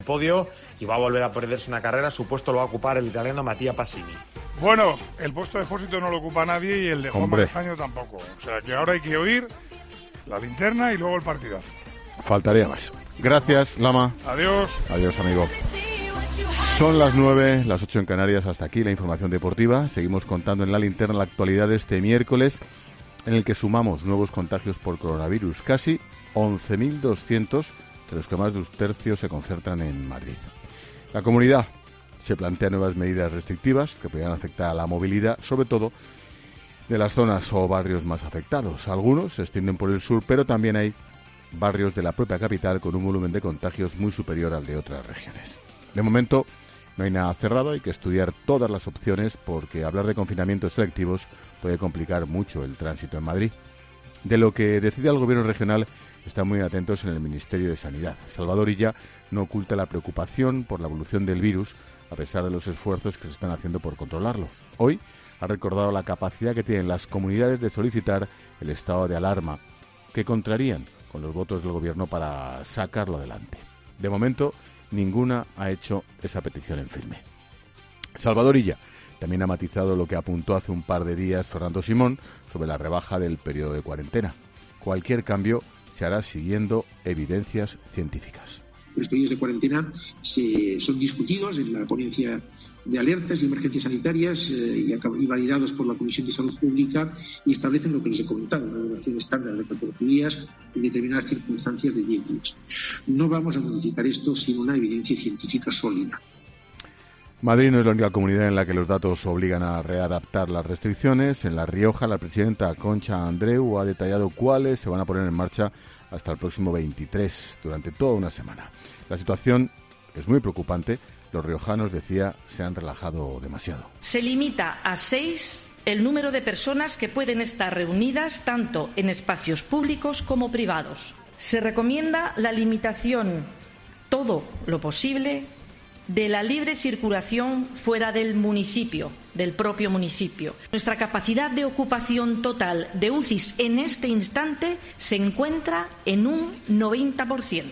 podio y va a volver a perderse una carrera. Su puesto lo va a ocupar el italiano Mattia Passini. Bueno, el puesto de Expósito no lo ocupa nadie y el de Juan Castaño tampoco. O sea que ahora hay que oír la linterna y luego el partidazo. Faltaría más. Gracias, Lama. Adiós. Adiós, amigo. Son las 9, las 8 en Canarias. Hasta aquí la información deportiva. Seguimos contando en la linterna la actualidad de este miércoles, en el que sumamos nuevos contagios por coronavirus. Casi 11.200, de los que más de un tercio se concentran en Madrid. La comunidad se plantea nuevas medidas restrictivas que podrían afectar a la movilidad, sobre todo de las zonas o barrios más afectados. Algunos se extienden por el sur, pero también hay barrios de la propia capital con un volumen de contagios muy superior al de otras regiones. De momento no hay nada cerrado, hay que estudiar todas las opciones porque hablar de confinamientos selectivos puede complicar mucho el tránsito en Madrid. De lo que decida el gobierno regional están muy atentos en el Ministerio de Sanidad. Salvador Illa no oculta la preocupación por la evolución del virus, a pesar de los esfuerzos que se están haciendo por controlarlo. Hoy ha recordado la capacidad que tienen las comunidades de solicitar el estado de alarma, que contrarían con los votos del gobierno para sacarlo adelante. De momento, ninguna ha hecho esa petición en firme. Salvador Illa también ha matizado lo que apuntó hace un par de días Fernando Simón sobre la rebaja del periodo de cuarentena. Cualquier cambio se hará siguiendo evidencias científicas. Los periodos de cuarentena son discutidos en la ponencia de alertas y emergencias sanitarias y validados por la Comisión de Salud Pública y establecen lo que les he comentado, una duración estándar de 14 días en determinadas circunstancias de 10 días. No vamos a modificar esto sin una evidencia científica sólida. Madrid no es la única comunidad en la que los datos obligan a readaptar las restricciones. En La Rioja, la presidenta Concha Andreu ha detallado cuáles se van a poner en marcha hasta el próximo 23, durante toda una semana. La situación es muy preocupante. Los riojanos, decía, se han relajado demasiado. Se limita a 6 el número de personas que pueden estar reunidas tanto en espacios públicos como privados. Se recomienda la limitación, todo lo posible, de la libre circulación fuera del municipio, del propio municipio. Nuestra capacidad de ocupación total de UCIs en este instante se encuentra en un 90%.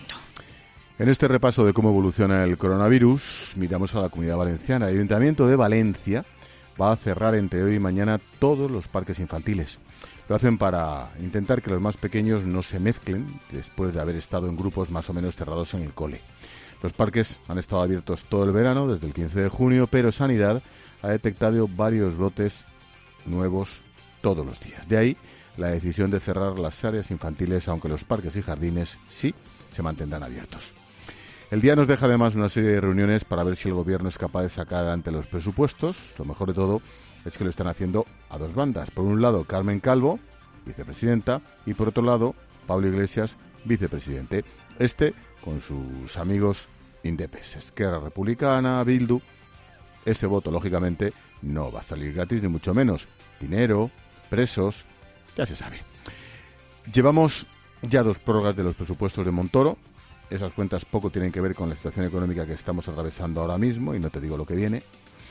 En este repaso de cómo evoluciona el coronavirus, miramos a la Comunidad Valenciana. El Ayuntamiento de Valencia va a cerrar entre hoy y mañana todos los parques infantiles. Lo hacen para intentar que los más pequeños no se mezclen después de haber estado en grupos más o menos cerrados en el cole. Los parques han estado abiertos todo el verano, desde el 15 de junio, pero Sanidad ha detectado varios brotes nuevos todos los días. De ahí la decisión de cerrar las áreas infantiles, aunque los parques y jardines sí se mantendrán abiertos. El día nos deja además una serie de reuniones para ver si el gobierno es capaz de sacar adelante los presupuestos. Lo mejor de todo es que lo están haciendo a dos bandas. Por un lado, Carmen Calvo, vicepresidenta, y por otro lado, Pablo Iglesias, vicepresidente. Con sus amigos indepes, Esquerra Republicana, Bildu. Ese voto, lógicamente, no va a salir gratis, ni mucho menos. Dinero, presos, ya se sabe. Llevamos ya 2 prórrogas de los presupuestos de Montoro. Esas cuentas poco tienen que ver con la situación económica que estamos atravesando ahora mismo, y no te digo lo que viene.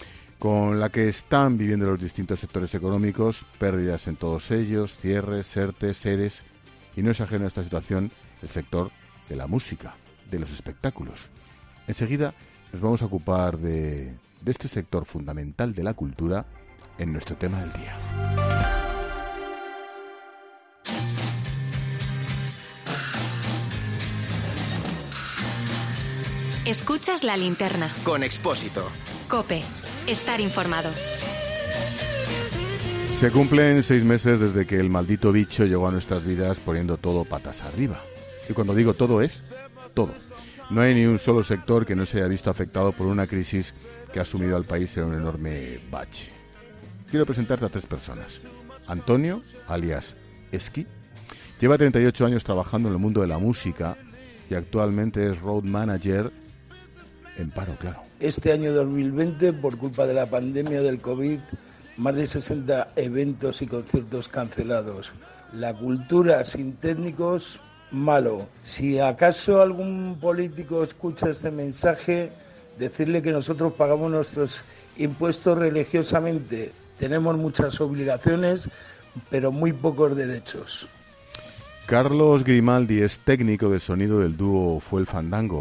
Con la que están viviendo los distintos sectores económicos, pérdidas en todos ellos, cierres, ERTEs, ERES, y no es ajeno a esta situación el sector de la música, de los espectáculos. Enseguida nos vamos a ocupar de este sector fundamental de la cultura en nuestro tema del día. Escuchas La Linterna. Con Expósito. COPE. Estar informado. Se cumplen 6 meses desde que el maldito bicho llegó a nuestras vidas poniendo todo patas arriba. Y cuando digo todo es todo. No hay ni un solo sector que no se haya visto afectado por una crisis que ha sumido al país en un enorme bache. Quiero presentarte a 3 personas. Antonio, alias Esqui, lleva 38 años trabajando en el mundo de la música y actualmente es road manager en paro, claro. Este año 2020, por culpa de la pandemia del COVID, más de 60 eventos y conciertos cancelados. La cultura sin técnicos, malo. Si acaso algún político escucha este mensaje, decirle que nosotros pagamos nuestros impuestos religiosamente. Tenemos muchas obligaciones, pero muy pocos derechos. Carlos Grimaldi es técnico de sonido del dúo Fue el Fandango.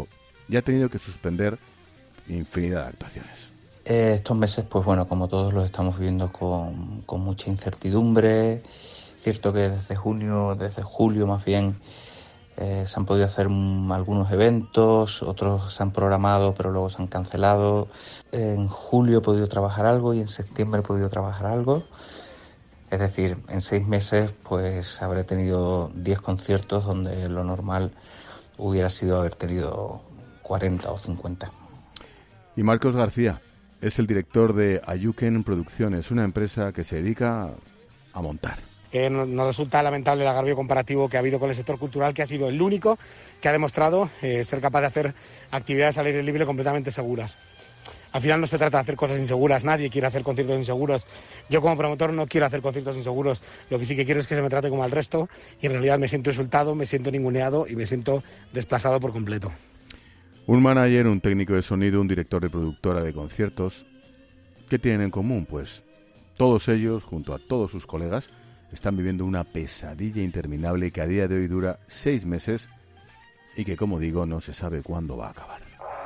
y ha tenido que suspender infinidad de actuaciones. Estos meses, pues bueno, como todos los estamos viviendo con mucha incertidumbre. Cierto que desde julio más bien, se han podido hacer algunos eventos, otros se han programado pero luego se han cancelado. En julio he podido trabajar algo y en septiembre he podido trabajar algo. Es decir, en 6 meses pues habré tenido 10 conciertos donde lo normal hubiera sido haber tenido 40 o 50. Y Marcos García es el director de Ayuken Producciones, una empresa que se dedica a montar. Nos resulta lamentable el agravio comparativo que ha habido con el sector cultural, que ha sido el único que ha demostrado ser capaz de hacer actividades al aire libre completamente seguras. Al final no se trata de hacer cosas inseguras, nadie quiere hacer conciertos inseguros. Yo como promotor no quiero hacer conciertos inseguros, lo que sí que quiero es que se me trate como al resto y en realidad me siento insultado, me siento ninguneado y me siento desplazado por completo. Un manager, un técnico de sonido, un director de productora de conciertos, ¿qué tienen en común? Pues todos ellos, junto a todos sus colegas, están viviendo una pesadilla interminable que a día de hoy dura 6 meses y que, como digo, no se sabe cuándo va a acabar.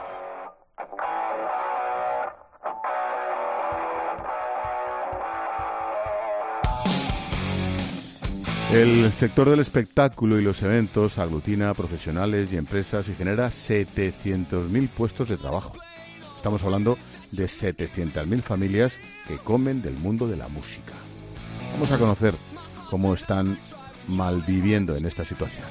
El sector del espectáculo y los eventos aglutina a profesionales y empresas y genera 700.000 puestos de trabajo. Estamos hablando de 700.000 familias que comen del mundo de la música. Vamos a conocer cómo están malviviendo en esta situación.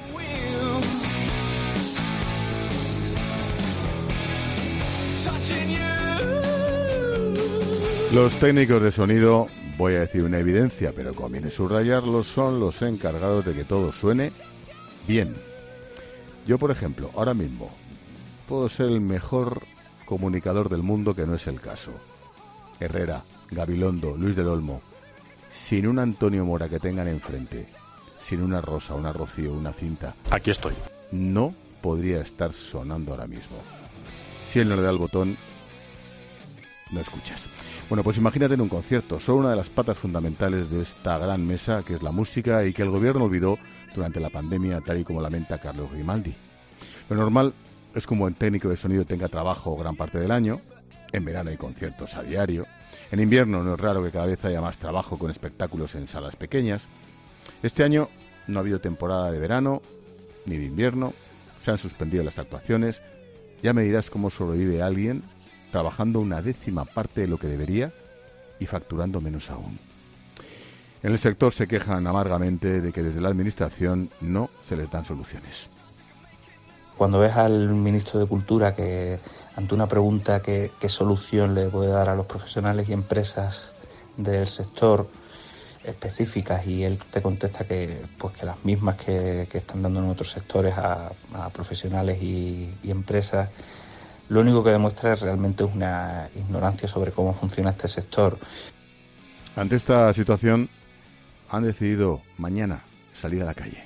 Los técnicos de sonido, voy a decir una evidencia, pero conviene subrayarlo, son los encargados de que todo suene bien. Yo, por ejemplo, ahora mismo, puedo ser el mejor comunicador del mundo, que no es el caso. Herrera, Gabilondo, Luis del Olmo, sin un Antonio Mora que tengan enfrente, sin una Rosa, una Rocío, una Cinta, aquí estoy, no podría estar sonando ahora mismo. Si él no le da el botón, no escuchas. Bueno, pues imagínate en un concierto, son una de las patas fundamentales de esta gran mesa que es la música y que el gobierno olvidó durante la pandemia, tal y como lamenta Carlos Grimaldi. Lo normal es como el técnico de sonido tenga trabajo gran parte del año. En verano hay conciertos a diario. En invierno no es raro que cada vez haya más trabajo con espectáculos en salas pequeñas. Este año no ha habido temporada de verano ni de invierno. Se han suspendido las actuaciones. Ya me dirás cómo sobrevive alguien trabajando una 10ª parte de lo que debería y facturando menos aún. En el sector se quejan amargamente de que desde la administración no se les dan soluciones. Cuando ves al ministro de Cultura que ante una pregunta qué solución le puede dar a los profesionales y empresas del sector específicas y él te contesta que las mismas que están dando en otros sectores a profesionales y empresas, lo único que demuestra es realmente una ignorancia sobre cómo funciona este sector. Ante esta situación han decidido mañana salir a la calle.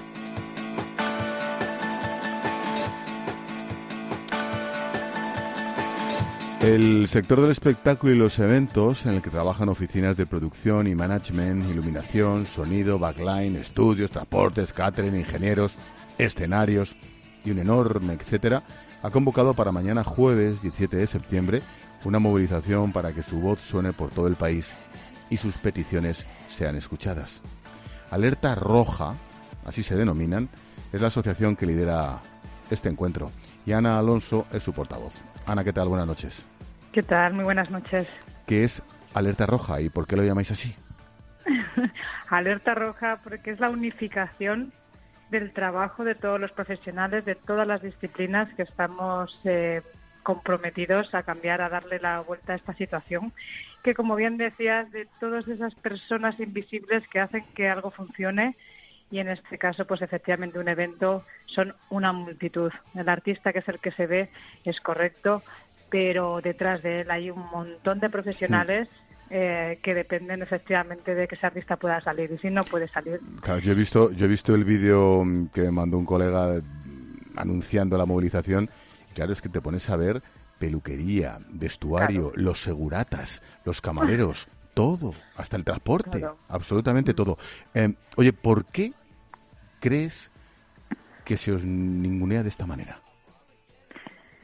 El sector del espectáculo y los eventos, en el que trabajan oficinas de producción y management, iluminación, sonido, backline, estudios, transportes, catering, ingenieros, escenarios y un enorme etcétera, ha convocado para mañana jueves 17 de septiembre una movilización para que su voz suene por todo el país y sus peticiones sean escuchadas. Alerta Roja, así se denominan, es la asociación que lidera este encuentro y Ana Alonso es su portavoz. Ana, ¿qué tal? Buenas noches. ¿Qué tal? Muy buenas noches. ¿Qué es Alerta Roja y por qué lo llamáis así? Alerta Roja porque es la unificación del trabajo de todos los profesionales, de todas las disciplinas que estamos comprometidos a cambiar, a darle la vuelta a esta situación, que como bien decías, de todas esas personas invisibles que hacen que algo funcione, y en este caso, pues efectivamente un evento son una multitud. El artista, que es el que se ve, es correcto, pero detrás de él hay un montón de profesionales que dependen efectivamente de que ese artista pueda salir, y si no puede salir. Claro, yo he visto el vídeo que mandó un colega anunciando la movilización. Claro, es que te pones a ver peluquería, vestuario, claro, los seguratas, los camareros, todo, hasta el transporte, claro, absolutamente todo. Oye, ¿por qué crees que se os ningunea de esta manera?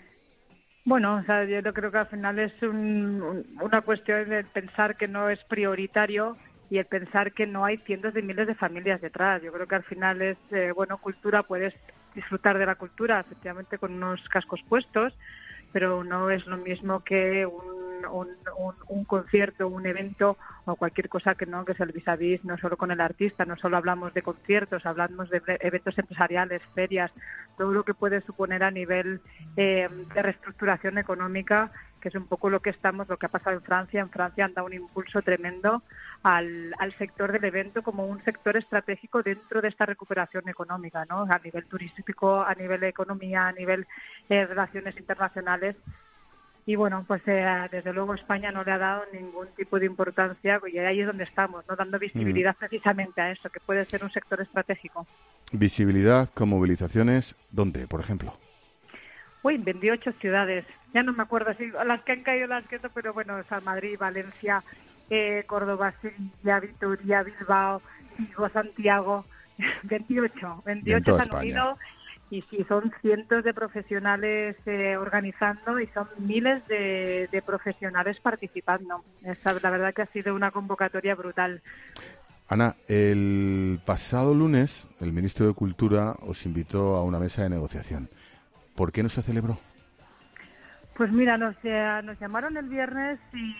Bueno, o sea, yo creo que al final es una cuestión de pensar que no es prioritario y el pensar que no hay cientos de miles de familias detrás. Yo creo que al final es, cultura, puedes disfrutar de la cultura, efectivamente, con unos cascos puestos, pero no es lo mismo que un concierto, un evento o cualquier cosa que es el vis-a-vis, no solo con el artista, no solo hablamos de conciertos, hablamos de eventos empresariales, ferias, todo lo que puede suponer a nivel de reestructuración económica, que es un poco lo que ha pasado en Francia. En Francia han dado un impulso tremendo al sector del evento como un sector estratégico dentro de esta recuperación económica, ¿no? A nivel turístico, a nivel de economía, a nivel de relaciones internacionales. Y bueno, pues desde luego España no le ha dado ningún tipo de importancia, y ahí es donde estamos, ¿no? Dando visibilidad precisamente a eso, que puede ser un sector estratégico. Visibilidad con movilizaciones, ¿dónde, por ejemplo? Uy, 28 ciudades, ya no me acuerdo si las que han caído, las que no, pero bueno, San Madrid, Valencia, Córdoba, Sevilla, Vitoria, Bilbao, Vigo, Santiago, 28 se han unido. Y sí, son cientos de profesionales organizando y son miles de profesionales participando. La verdad que ha sido una convocatoria brutal. Ana, el pasado lunes el ministro de Cultura os invitó a una mesa de negociación. ¿Por qué no se celebró? Pues mira, nos llamaron el viernes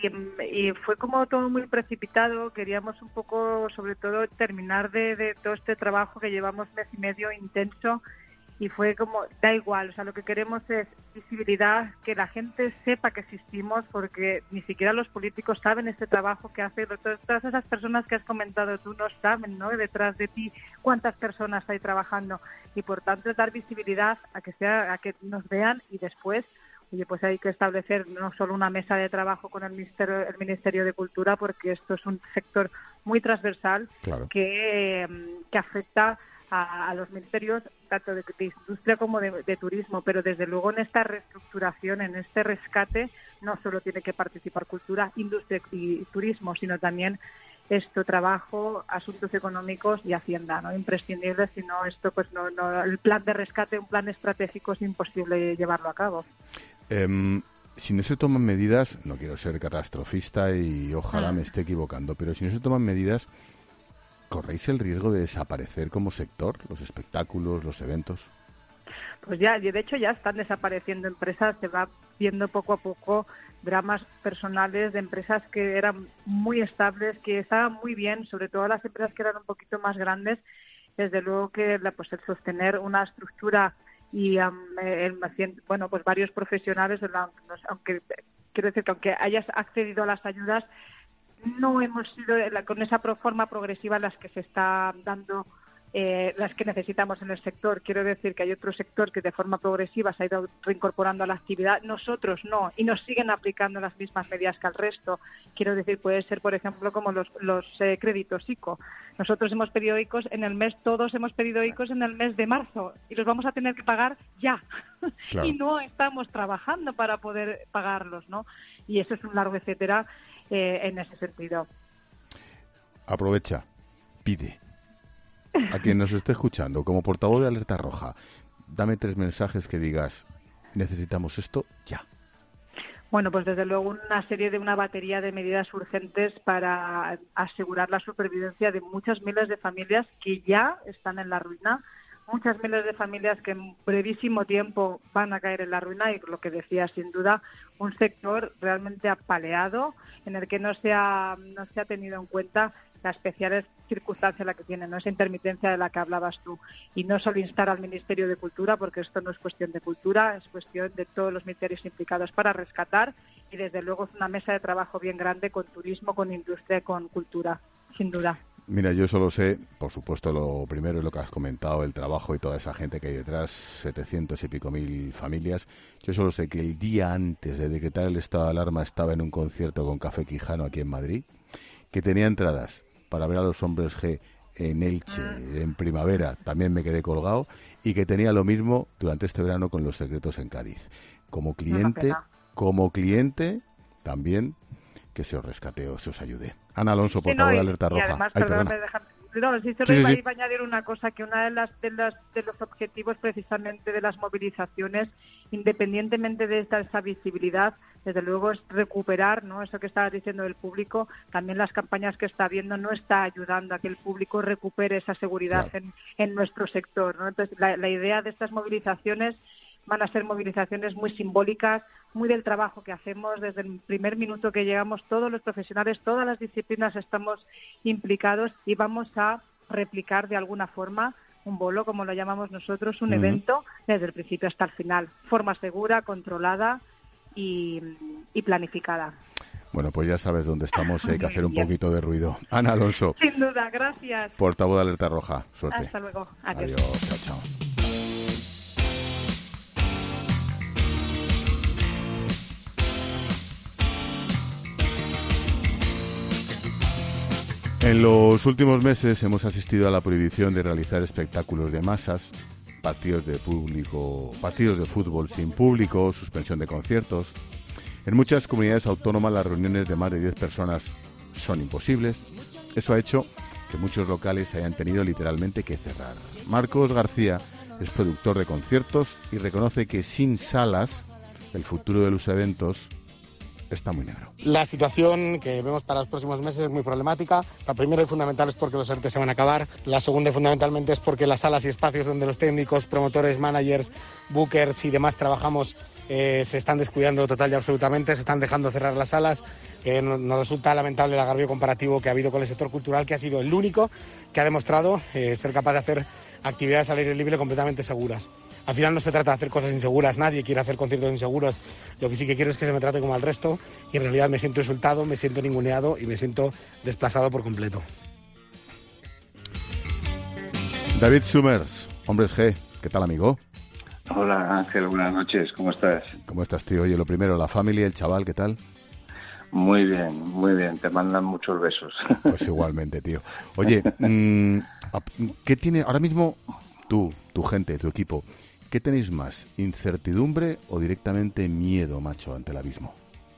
y fue como todo muy precipitado. Queríamos un poco, sobre todo, terminar de todo este trabajo que llevamos mes y medio intenso. Y fue como, da igual, o sea, lo que queremos es visibilidad, que la gente sepa que existimos, porque ni siquiera los políticos saben este trabajo que hace. Todas esas personas que has comentado tú no saben, ¿no?, detrás de ti cuántas personas hay trabajando. Y por tanto, dar visibilidad a que nos vean y después, oye, pues hay que establecer no solo una mesa de trabajo con el Ministerio de Cultura, porque esto es un sector muy transversal, claro, que afecta a los ministerios tanto de industria como de turismo, pero desde luego en esta reestructuración, en este rescate, no solo tiene que participar cultura, industria y turismo, sino también trabajo, asuntos económicos y hacienda, ¿no? Imprescindible, si no esto, pues no, el plan de rescate, un plan estratégico, es imposible llevarlo a cabo. Si no se toman medidas, no quiero ser catastrofista y ojalá me esté equivocando, pero si no se toman medidas, ¿corréis el riesgo de desaparecer como sector, los espectáculos, los eventos? Pues ya, de hecho ya están desapareciendo empresas, se va viendo poco a poco dramas personales de empresas que eran muy estables, que estaban muy bien, sobre todo las empresas que eran un poquito más grandes. Desde luego que el sostener una estructura y pues varios profesionales, aunque quiero decir que aunque hayas accedido a las ayudas, no hemos sido con esa forma progresiva las que se está dando, las que necesitamos en el sector. Quiero decir que hay otro sector que de forma progresiva se ha ido reincorporando a la actividad, nosotros no, y nos siguen aplicando las mismas medidas que al resto. Quiero decir, puede ser, por ejemplo, como los créditos ICO. Nosotros hemos pedido ICOs todos hemos pedido ICOs en el mes de marzo y los vamos a tener que pagar ya. Claro. Y no estamos trabajando para poder pagarlos, ¿no? Y eso es un largo etcétera. En ese sentido. Aprovecha, pide a quien nos esté escuchando, como portavoz de Alerta Roja, dame 3 mensajes que digas, necesitamos esto ya. Bueno, pues desde luego una batería de medidas urgentes para asegurar la supervivencia de muchas miles de familias que ya están en la ruina, muchas miles de familias que en brevísimo tiempo van a caer en la ruina, y lo que decía, sin duda, un sector realmente apaleado, en el que no se ha tenido en cuenta las especiales circunstancias en la que tienen, ¿no? Esa intermitencia de la que hablabas tú. Y no solo instar al Ministerio de Cultura, porque esto no es cuestión de cultura, es cuestión de todos los ministerios implicados para rescatar, y desde luego es una mesa de trabajo bien grande con turismo, con industria, con cultura, sin duda. Mira, yo solo sé, por supuesto, lo primero es lo que has comentado, el trabajo y toda esa gente que hay detrás, 700 y pico mil familias. Yo solo sé que el día antes de decretar el estado de alarma estaba en un concierto con Café Quijano aquí en Madrid, que tenía entradas para ver a los Hombres G en Elche en primavera, también me quedé colgado, y que tenía lo mismo durante este verano con Los Secretos en Cádiz. Como cliente, también que se os rescate o se os ayude. Ana Alonso, portavoz de Alerta Roja. Y además, no, sí, solo iba a añadir una cosa, que una de los objetivos precisamente de las movilizaciones, independientemente de esa visibilidad, desde luego es recuperar, ¿no? Eso que estabas diciendo del público, también las campañas que está viendo no está ayudando a que el público recupere esa seguridad en nuestro sector, ¿no? Entonces, la idea de estas movilizaciones van a ser movilizaciones muy simbólicas, muy del trabajo que hacemos desde el primer minuto que llegamos, todos los profesionales, todas las disciplinas estamos implicados y vamos a replicar de alguna forma un bolo, como lo llamamos nosotros, un evento desde el principio hasta el final, forma segura, controlada y planificada. Bueno, pues ya sabes dónde estamos, hay que hacer un poquito de ruido. Ana Alonso. Sin duda, gracias. Portavoz de Alerta Roja, suerte. Hasta luego. Adiós. Adiós, chao, chao. En los últimos meses hemos asistido a la prohibición de realizar espectáculos de masas, partidos de fútbol sin público, suspensión de conciertos. En muchas comunidades autónomas las reuniones de más de 10 personas son imposibles. Eso ha hecho que muchos locales hayan tenido literalmente que cerrar. Marcos García es productor de conciertos y reconoce que sin salas el futuro de los eventos está muy negro. La situación que vemos para los próximos meses es muy problemática. La primera y fundamental es porque los ERTE se van a acabar. La segunda y fundamentalmente es porque las salas y espacios donde los técnicos, promotores, managers, bookers y demás trabajamos se están descuidando total y absolutamente, se están dejando cerrar las salas. Nos resulta lamentable el agravio comparativo que ha habido con el sector cultural, que ha sido el único que ha demostrado ser capaz de hacer actividades al aire libre completamente seguras. Al final no se trata de hacer cosas inseguras, nadie quiere hacer conciertos inseguros. Lo que sí que quiero es que se me trate como al resto y en realidad me siento insultado, me siento ninguneado y me siento desplazado por completo. David Summers, Hombres G, ¿qué tal, amigo? Hola Ángel, buenas noches, ¿cómo estás? ¿Cómo estás, tío? Oye, lo primero, la familia, el chaval, ¿qué tal? Muy bien, te mandan muchos besos. Pues igualmente, tío. Oye, ¿qué tiene ahora mismo tu gente, tu equipo? ¿Qué tenéis más, incertidumbre o directamente miedo, macho, ante el abismo?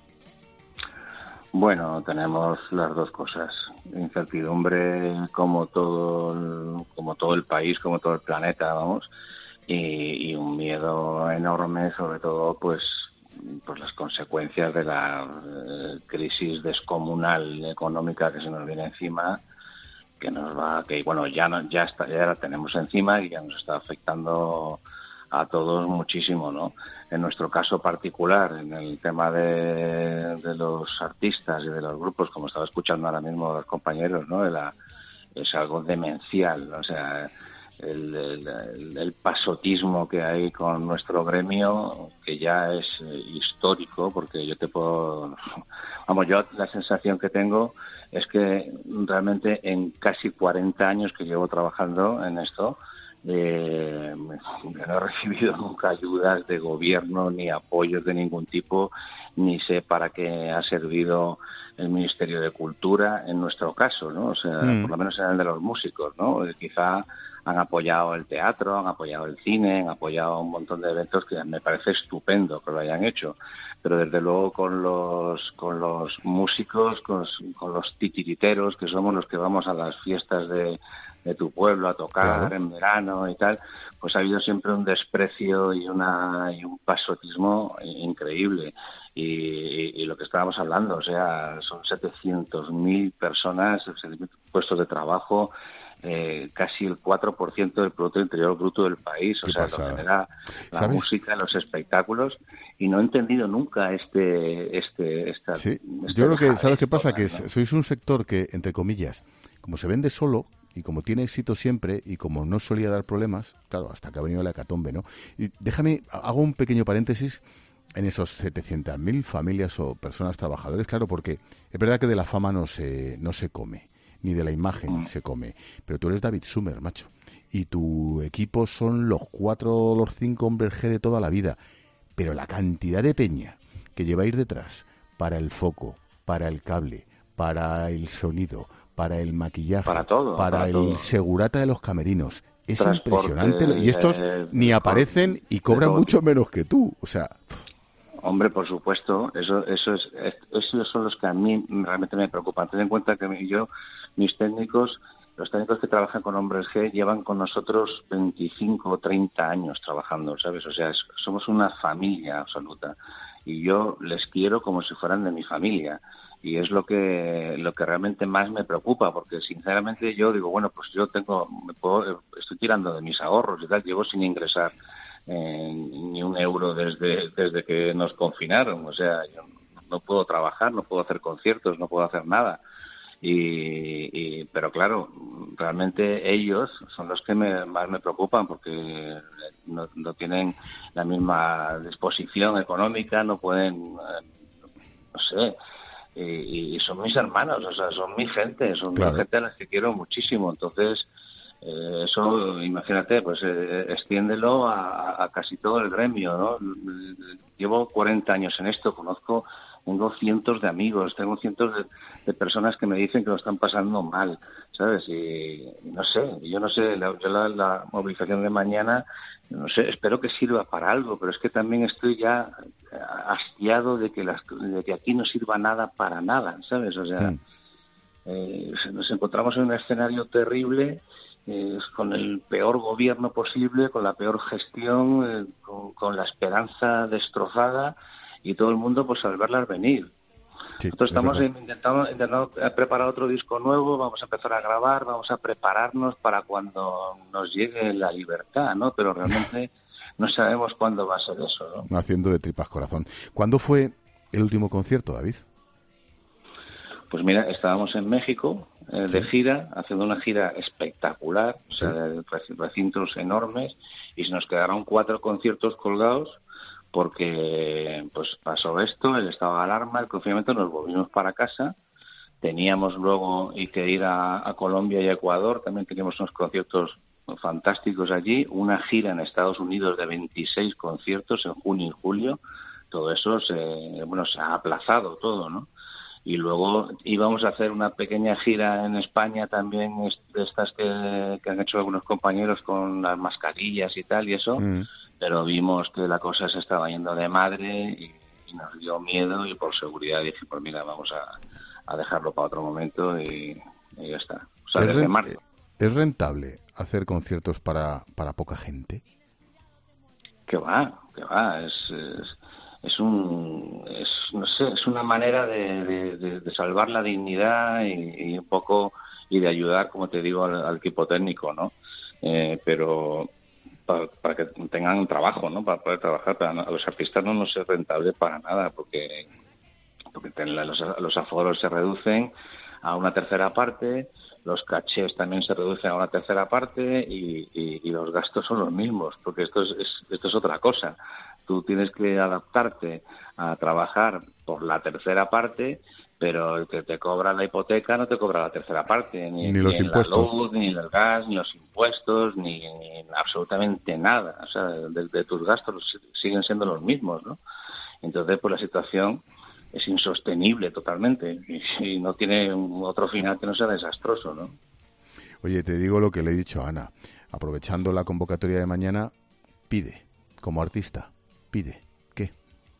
Bueno, tenemos las dos cosas. Incertidumbre como todo el país, como todo el planeta, vamos, y un miedo enorme, sobre todo, pues las consecuencias de la crisis descomunal económica que se nos viene encima, que ya la tenemos encima y ya nos está afectando a todos muchísimo, ¿no? En nuestro caso particular, en el tema de los artistas y de los grupos, como estaba escuchando ahora mismo los compañeros, ¿no? Es algo demencial, o sea, el pasotismo que hay con nuestro gremio, que ya es histórico, porque yo la sensación que tengo es que realmente en casi 40 años que llevo trabajando en esto, no he recibido nunca ayudas de gobierno ni apoyos de ningún tipo, ni sé para qué ha servido el Ministerio de Cultura en nuestro caso, ¿no? O sea, por lo menos en el de los músicos, ¿no? Quizá han apoyado el teatro, han apoyado el cine, han apoyado un montón de eventos que me parece estupendo que lo hayan hecho, pero desde luego con los músicos, con los titiriteros, que somos los que vamos a las fiestas de tu pueblo a tocar, claro, en verano y tal, pues ha habido siempre un desprecio y un pasotismo increíble. Y lo que estábamos hablando, o sea, son 700.000 personas, 700.000 puestos de trabajo, casi el 4% del Producto Interior Bruto del país, o sea, lo genera la música, los espectáculos, y no he entendido nunca yo creo que, ¿sabes qué pasa? Que sois un sector que, entre comillas, como se vende solo, y como tiene éxito siempre, y como no solía dar problemas, claro, hasta que ha venido la hecatombe, ¿no? Y déjame, hago un pequeño paréntesis en esos 700.000 familias o personas trabajadores, claro, porque es verdad que de la fama no se come, ni de la imagen se come, pero tú eres David Summers, macho, y tu equipo son los 4 o los 5 hombres G de toda la vida, pero la cantidad de peña que lleváis detrás para el foco, para el cable, para el sonido, para el maquillaje, para el segurata de los camerinos, es impresionante, y estos ni aparecen y cobran mucho menos que tú, o sea... Hombre, por supuesto, esos son los que a mí realmente me preocupan. Ten en cuenta que mis técnicos los técnicos que trabajan con Hombres G llevan con nosotros 25 o 30 años trabajando, ¿sabes? O sea, somos una familia absoluta. Y yo les quiero como si fueran de mi familia. Y es lo que realmente más me preocupa, porque sinceramente yo digo, bueno, pues yo estoy tirando de mis ahorros y tal, llevo sin ingresar ni un euro desde que nos confinaron. O sea, yo no puedo trabajar, no puedo hacer conciertos, no puedo hacer nada. Pero claro, realmente ellos son los que más me preocupan, porque no tienen la misma disposición económica, no pueden, no sé, y son mis hermanos, o sea, son mi gente, son mi gente a las que quiero muchísimo. Entonces, eso, imagínate, pues extiéndelo a casi todo el gremio, ¿no? Llevo 40 años en esto, tengo cientos de amigos, tengo cientos de personas que me dicen que lo están pasando mal, ¿sabes? Y no sé, yo no sé, la movilización de mañana, no sé, espero que sirva para algo, pero es que también estoy ya hastiado de que aquí no sirva nada para nada, ¿sabes? O sea, nos encontramos en un escenario terrible, con el peor gobierno posible, con la peor gestión, con la esperanza destrozada, y todo el mundo pues al verlas venir. Sí, nosotros estamos intentando preparar otro disco nuevo, vamos a empezar a grabar, vamos a prepararnos para cuando nos llegue la libertad, ¿no? Pero realmente no sabemos cuándo va a ser eso, ¿no? Haciendo de tripas corazón. ¿Cuándo fue el último concierto, David? Pues mira, estábamos en México de gira, haciendo una gira espectacular, o sea, de recintos enormes, y se nos quedaron 4 conciertos colgados, porque pues pasó esto, el estado de alarma, el confinamiento, nos volvimos para casa. Teníamos luego que ir a Colombia y a Ecuador, también teníamos unos conciertos fantásticos allí, una gira en Estados Unidos de 26 conciertos en junio y julio. Todo eso se ha aplazado todo, ¿no? Y luego íbamos a hacer una pequeña gira en España también, de estas que han hecho algunos compañeros con las mascarillas y tal y eso, pero vimos que la cosa se estaba yendo de madre y nos dio miedo, y por seguridad dije, pues mira, vamos a dejarlo para otro momento y ya está. O sea, desde marzo. ¿Es rentable hacer conciertos para poca gente? Que va, es una manera de salvar la dignidad y un poco, y de ayudar, como te digo, al equipo técnico, ¿no? Pero para que tengan un trabajo, ¿no? Para poder trabajar. A los artistas no nos es rentable para nada, porque los aforos se reducen a una tercera parte, los cachés también se reducen a una tercera parte, y los gastos son los mismos, porque esto es otra cosa. Tú tienes que adaptarte a trabajar por la tercera parte, pero el que te cobra la hipoteca no te cobra la tercera parte, ni los impuestos, la luz, ni el gas, ni los impuestos, ni absolutamente nada. O sea, de tus gastos siguen siendo los mismos, ¿no? Entonces, pues la situación es insostenible totalmente, y no tiene otro final que no sea desastroso, ¿no? Oye, te digo lo que le he dicho a Ana. Aprovechando la convocatoria de mañana, pide, como artista, pide. ¿Qué?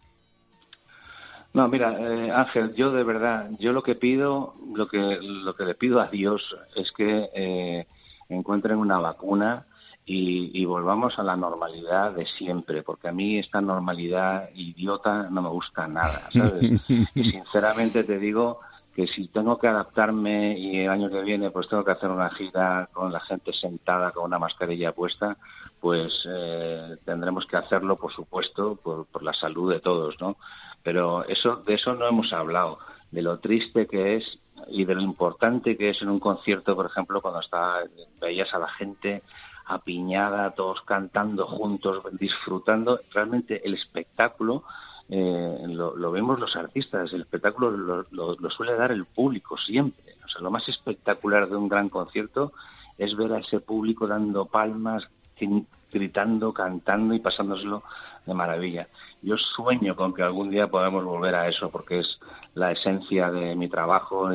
No, mira, Ángel, yo de verdad, yo lo que pido, lo que le pido a Dios es que encuentren una vacuna y volvamos a la normalidad de siempre, porque a mí esta normalidad idiota no me gusta nada, ¿sabes? Y sinceramente te digo que si tengo que adaptarme y el año que viene pues tengo que hacer una gira con la gente sentada con una mascarilla puesta, pues tendremos que hacerlo, por supuesto, por la salud de todos, ¿no? Pero de eso no hemos hablado, de lo triste que es y de lo importante que es en un concierto, por ejemplo, cuando veías a la gente apiñada, todos cantando juntos, disfrutando. Realmente el espectáculo lo vemos los artistas, el espectáculo lo suele dar el público siempre. O sea, lo más espectacular de un gran concierto es ver a ese público dando palmas, gritando, cantando y pasándoselo de maravilla. Yo sueño con que algún día podamos volver a eso, porque es la esencia de mi trabajo,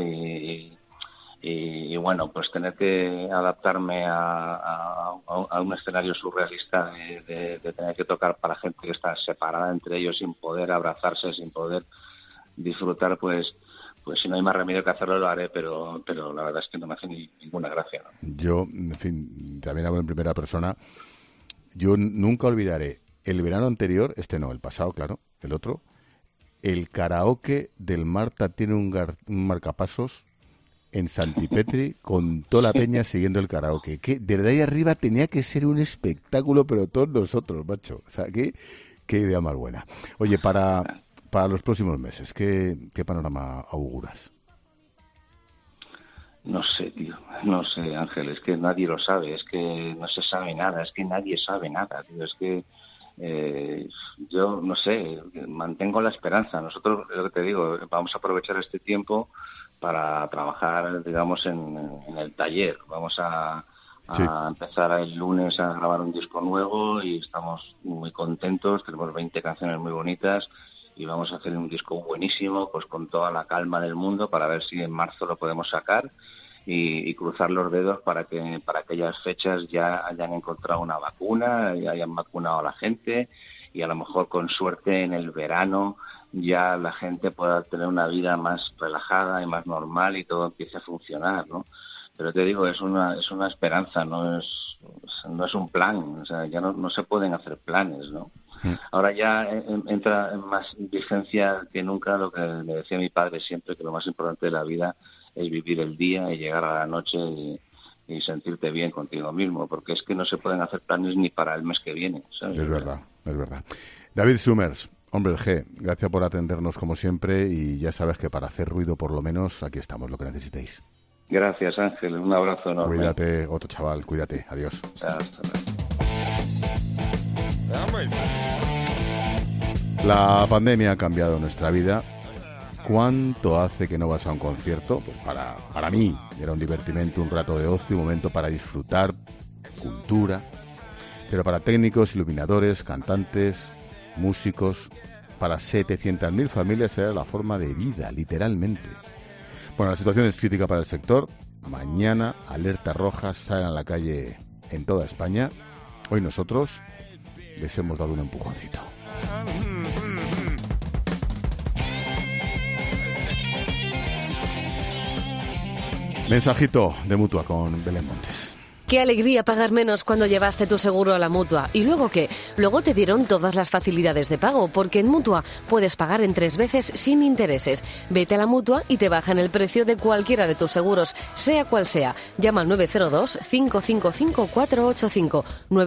y bueno, pues tener que adaptarme a un escenario surrealista de tener que tocar para gente que está separada entre ellos, sin poder abrazarse, sin poder disfrutar, pues pues si no hay más remedio que hacerlo, lo haré, pero la verdad es que no me hace ninguna gracia, ¿no? Yo, en fin, también hablo en primera persona. Yo nunca olvidaré el verano anterior, el pasado, claro, el otro, el karaoke del Marta tiene un marcapasos en Santipetri con toda la peña siguiendo el karaoke. Que desde ahí arriba tenía que ser un espectáculo, pero todos nosotros, macho. O sea, qué idea más buena. Oye, para los próximos meses, ¿qué panorama auguras? No sé, tío, no sé, Ángel, es que nadie lo sabe, es que no se sabe nada, es que nadie sabe nada, tío, es que yo no sé, mantengo la esperanza. Nosotros, lo que te digo, vamos a aprovechar este tiempo para trabajar, digamos, en el taller. Vamos a empezar el lunes a grabar un disco nuevo y estamos muy contentos, tenemos 20 canciones muy bonitas y vamos a hacer un disco buenísimo, pues con toda la calma del mundo, para ver si en marzo lo podemos sacar y cruzar los dedos para que aquellas fechas ya hayan encontrado una vacuna y hayan vacunado a la gente y a lo mejor con suerte en el verano ya la gente pueda tener una vida más relajada y más normal y todo empiece a funcionar, ¿no? Pero te digo, es una esperanza, no es un plan, o sea, ya no se pueden hacer planes, ¿no? Ahora ya entra en más vigencia que nunca lo que me decía mi padre siempre, que lo más importante de la vida es vivir el día y llegar a la noche y sentirte bien contigo mismo, porque es que no se pueden hacer planes ni para el mes que viene, ¿sabes? Es verdad. David Summers, hombre G, gracias por atendernos como siempre y ya sabes que para hacer ruido por lo menos aquí estamos, lo que necesitéis. Gracias, Ángel, un abrazo enorme. Cuídate, otro chaval, cuídate, adiós. La pandemia ha cambiado nuestra vida. ¿Cuánto hace que no vas a un concierto? Pues para mí era un divertimento, un rato de ocio, un momento para disfrutar, cultura. Pero para técnicos, iluminadores, cantantes, músicos, para 700.000 familias era la forma de vida, literalmente. Bueno, la situación es crítica para el sector. Mañana, alerta roja, salen a la calle en toda España. Hoy nosotros les hemos dado un empujoncito. Mensajito de Mutua con Belén Montes. Qué alegría pagar menos cuando llevaste tu seguro a la Mutua. ¿Y luego qué? Luego te dieron todas las facilidades de pago, porque en Mutua puedes pagar en 3 veces sin intereses. Vete a la Mutua y te bajan el precio de cualquiera de tus seguros, sea cual sea. Llama al 902-555-485.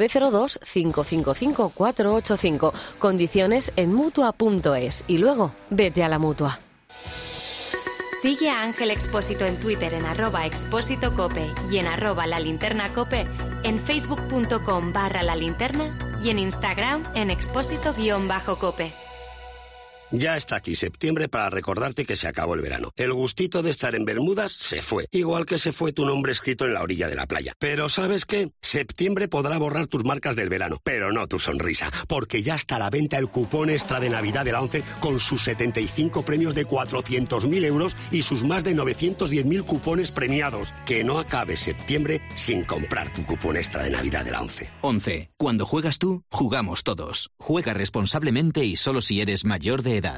902-555-485. Condiciones en Mutua.es. Y luego, vete a la Mutua. Sigue a Ángel Expósito en Twitter en @expósitocope y en @lalinternacope, en facebook.com/lalinterna y en Instagram en expósito_cope. Ya está aquí septiembre para recordarte que se acabó el verano. El gustito de estar en Bermudas se fue, igual que se fue tu nombre escrito en la orilla de la playa. Pero ¿sabes qué? Septiembre podrá borrar tus marcas del verano, pero no tu sonrisa, porque ya está a la venta el cupón extra de Navidad de la ONCE con sus 75 premios de 400.000 euros y sus más de 910.000 cupones premiados. Que no acabe septiembre sin comprar tu cupón extra de Navidad de la ONCE. ONCE. Cuando juegas tú, jugamos todos. Juega responsablemente y solo si eres mayor de edad.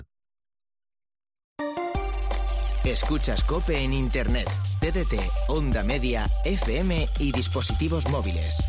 Escuchas COPE en Internet, TDT, Onda Media, FM y dispositivos móviles.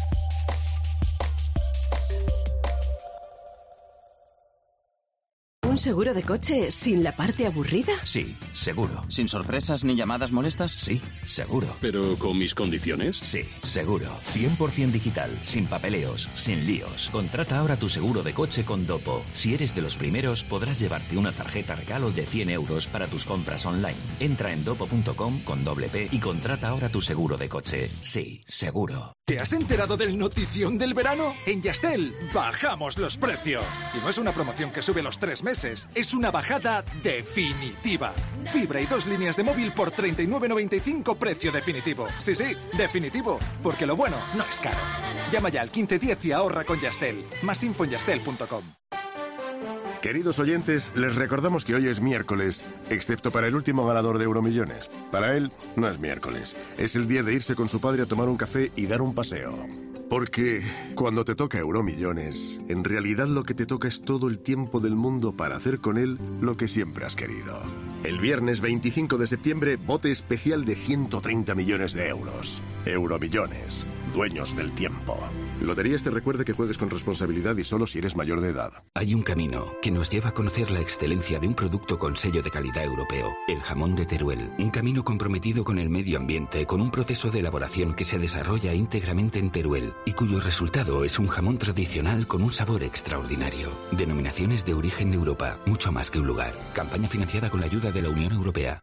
¿Un seguro de coche sin la parte aburrida? Sí, seguro. ¿Sin sorpresas ni llamadas molestas? Sí, seguro. ¿Pero con mis condiciones? Sí, seguro. 100% digital, sin papeleos, sin líos. Contrata ahora tu seguro de coche con Dopo. Si eres de los primeros, podrás llevarte una tarjeta regalo de 100 euros para tus compras online. Entra en dopo.com con P y contrata ahora tu seguro de coche. Sí, seguro. ¿Te has enterado del notición del verano? En Yastel bajamos los precios. Y no es una promoción que sube los 3 meses. Es una bajada definitiva. Fibra y 2 líneas de móvil por 39,95 precio definitivo. Sí, definitivo. Porque lo bueno no es caro. Llama ya al 1510 y ahorra con Yastel. Más info en yastel.com. Queridos oyentes, les recordamos que hoy es miércoles, excepto para el último ganador de Euromillones. Para él, no es miércoles. Es el día de irse con su padre a tomar un café y dar un paseo. Porque cuando te toca Euromillones, en realidad lo que te toca es todo el tiempo del mundo para hacer con él lo que siempre has querido. El viernes 25 de septiembre, bote especial de 130 millones de euros. Euromillones, dueños del tiempo. Loterías te recuerda que juegues con responsabilidad y solo si eres mayor de edad. Hay un camino que nos lleva a conocer la excelencia de un producto con sello de calidad europeo, el jamón de Teruel. Un camino comprometido con el medio ambiente, con un proceso de elaboración que se desarrolla íntegramente en Teruel y cuyo resultado es un jamón tradicional con un sabor extraordinario. Denominaciones de origen de Europa, mucho más que un lugar. Campaña financiada con la ayuda de la Unión Europea.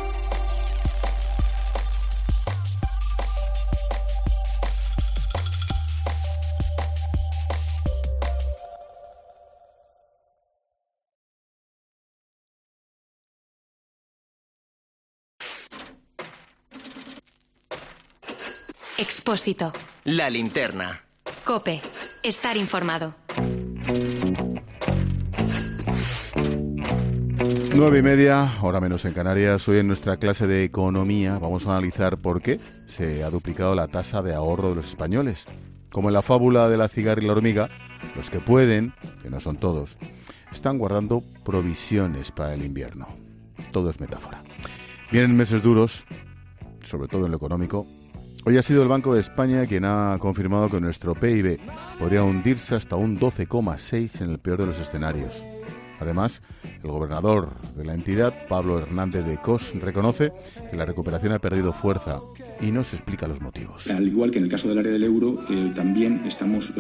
Expósito. La linterna. COPE. Estar informado. 9:30, hora menos en Canarias. Hoy en nuestra clase de economía vamos a analizar por qué se ha duplicado la tasa de ahorro de los españoles. Como en la fábula de la cigarra y la hormiga, los que pueden, que no son todos, están guardando provisiones para el invierno. Todo es metáfora. Vienen meses duros, sobre todo en lo económico. Hoy ha sido el Banco de España quien ha confirmado que nuestro PIB podría hundirse hasta un 12,6 en el peor de los escenarios. Además, el gobernador de la entidad, Pablo Hernández de Cos, reconoce que la recuperación ha perdido fuerza y nos explica los motivos. Al igual que en el caso del área del euro, también estamos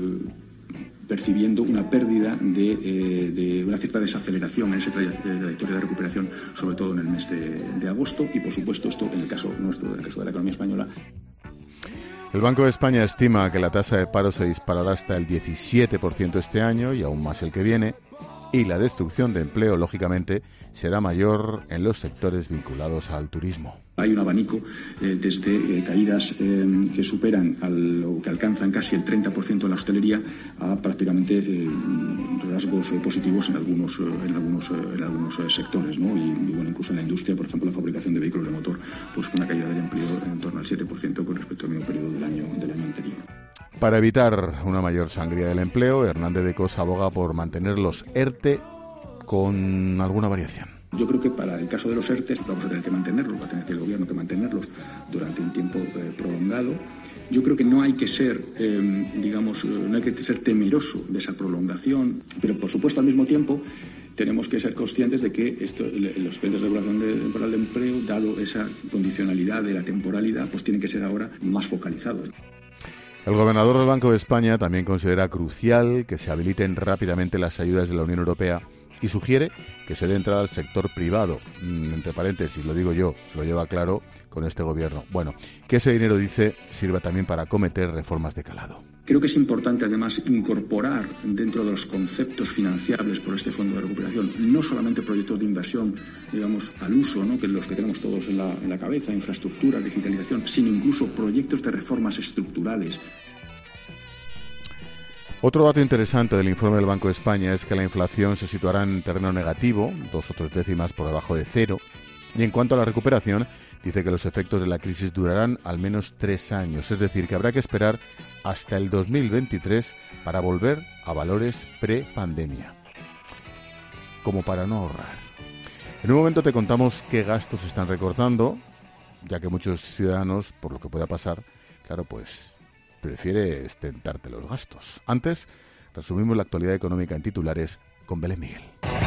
percibiendo una pérdida de una cierta desaceleración en esa trayectoria de recuperación, sobre todo en el mes de agosto, y por supuesto esto en el caso nuestro, en el caso de la economía española. El Banco de España estima que la tasa de paro se disparará hasta el 17% este año y aún más el que viene, y la destrucción de empleo, lógicamente, será mayor en los sectores vinculados al turismo. Hay un abanico desde caídas que superan lo que alcanzan casi el 30% en la hostelería a prácticamente rasgos positivos en algunos sectores, ¿no? Y bueno, incluso en la industria, por ejemplo, la fabricación de vehículos de motor, pues con una caída del empleo en torno al 7% con respecto al mismo periodo del año anterior. Para evitar una mayor sangría del empleo, Hernández de Cos aboga por mantener los ERTE con alguna variación. Yo creo que para el caso de los ERTE vamos a tener que mantenerlos, va a tener el gobierno que mantenerlos durante un tiempo prolongado. Yo creo que no hay que ser, no hay que ser temeroso de esa prolongación, pero por supuesto al mismo tiempo tenemos que ser conscientes de que los expedientes de regulación temporal de empleo, dado esa condicionalidad de la temporalidad, pues tienen que ser ahora más focalizados. El gobernador del Banco de España también considera crucial que se habiliten rápidamente las ayudas de la Unión Europea y sugiere que se dé entrada al sector privado. Entre paréntesis, lo digo yo, lo lleva claro con este gobierno. Bueno, que ese dinero, dice, sirva también para acometer reformas de calado. Creo que es importante, además, incorporar dentro de los conceptos financiables por este Fondo de Recuperación no solamente proyectos de inversión, digamos, al uso, ¿no?, que los que tenemos todos en la cabeza, infraestructura, digitalización, sino incluso proyectos de reformas estructurales. Otro dato interesante del informe del Banco de España es que la inflación se situará en terreno negativo, 2 o 3 décimas por debajo de cero, y en cuanto a la recuperación, dice que los efectos de la crisis durarán al menos 3 años, es decir, que habrá que esperar hasta el 2023 para volver a valores pre-pandemia, como para no ahorrar. En un momento te contamos qué gastos se están recortando, ya que muchos ciudadanos, por lo que pueda pasar, claro, pues prefieres tentarte los gastos. Antes, resumimos la actualidad económica en titulares con Belén Miguel.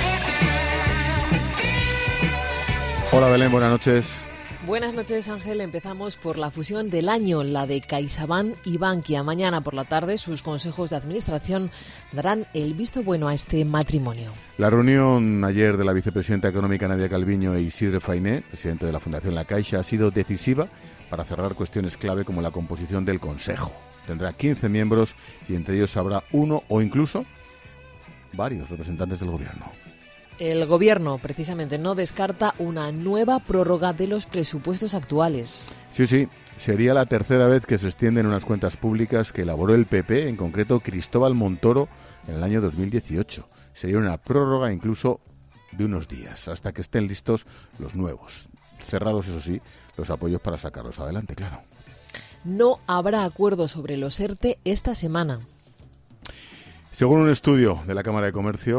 Hola Belén, buenas noches. Buenas noches, Ángel. Empezamos por la fusión del año, la de CaixaBank y Bankia. Mañana por la tarde sus consejos de administración darán el visto bueno a este matrimonio. La reunión ayer de la vicepresidenta económica Nadia Calviño e Isidre Fainé, presidente de la Fundación La Caixa, ha sido decisiva para cerrar cuestiones clave como la composición del Consejo. Tendrá 15 miembros y entre ellos habrá uno o incluso varios representantes del Gobierno. El Gobierno, precisamente, no descarta una nueva prórroga de los presupuestos actuales. Sí, sería la tercera vez que se extienden unas cuentas públicas que elaboró el PP, en concreto Cristóbal Montoro, en el año 2018. Sería una prórroga incluso de unos días, hasta que estén listos los nuevos. Cerrados, eso sí, los apoyos para sacarlos adelante, claro. No habrá acuerdo sobre los ERTE esta semana. Según un estudio de la Cámara de Comercio,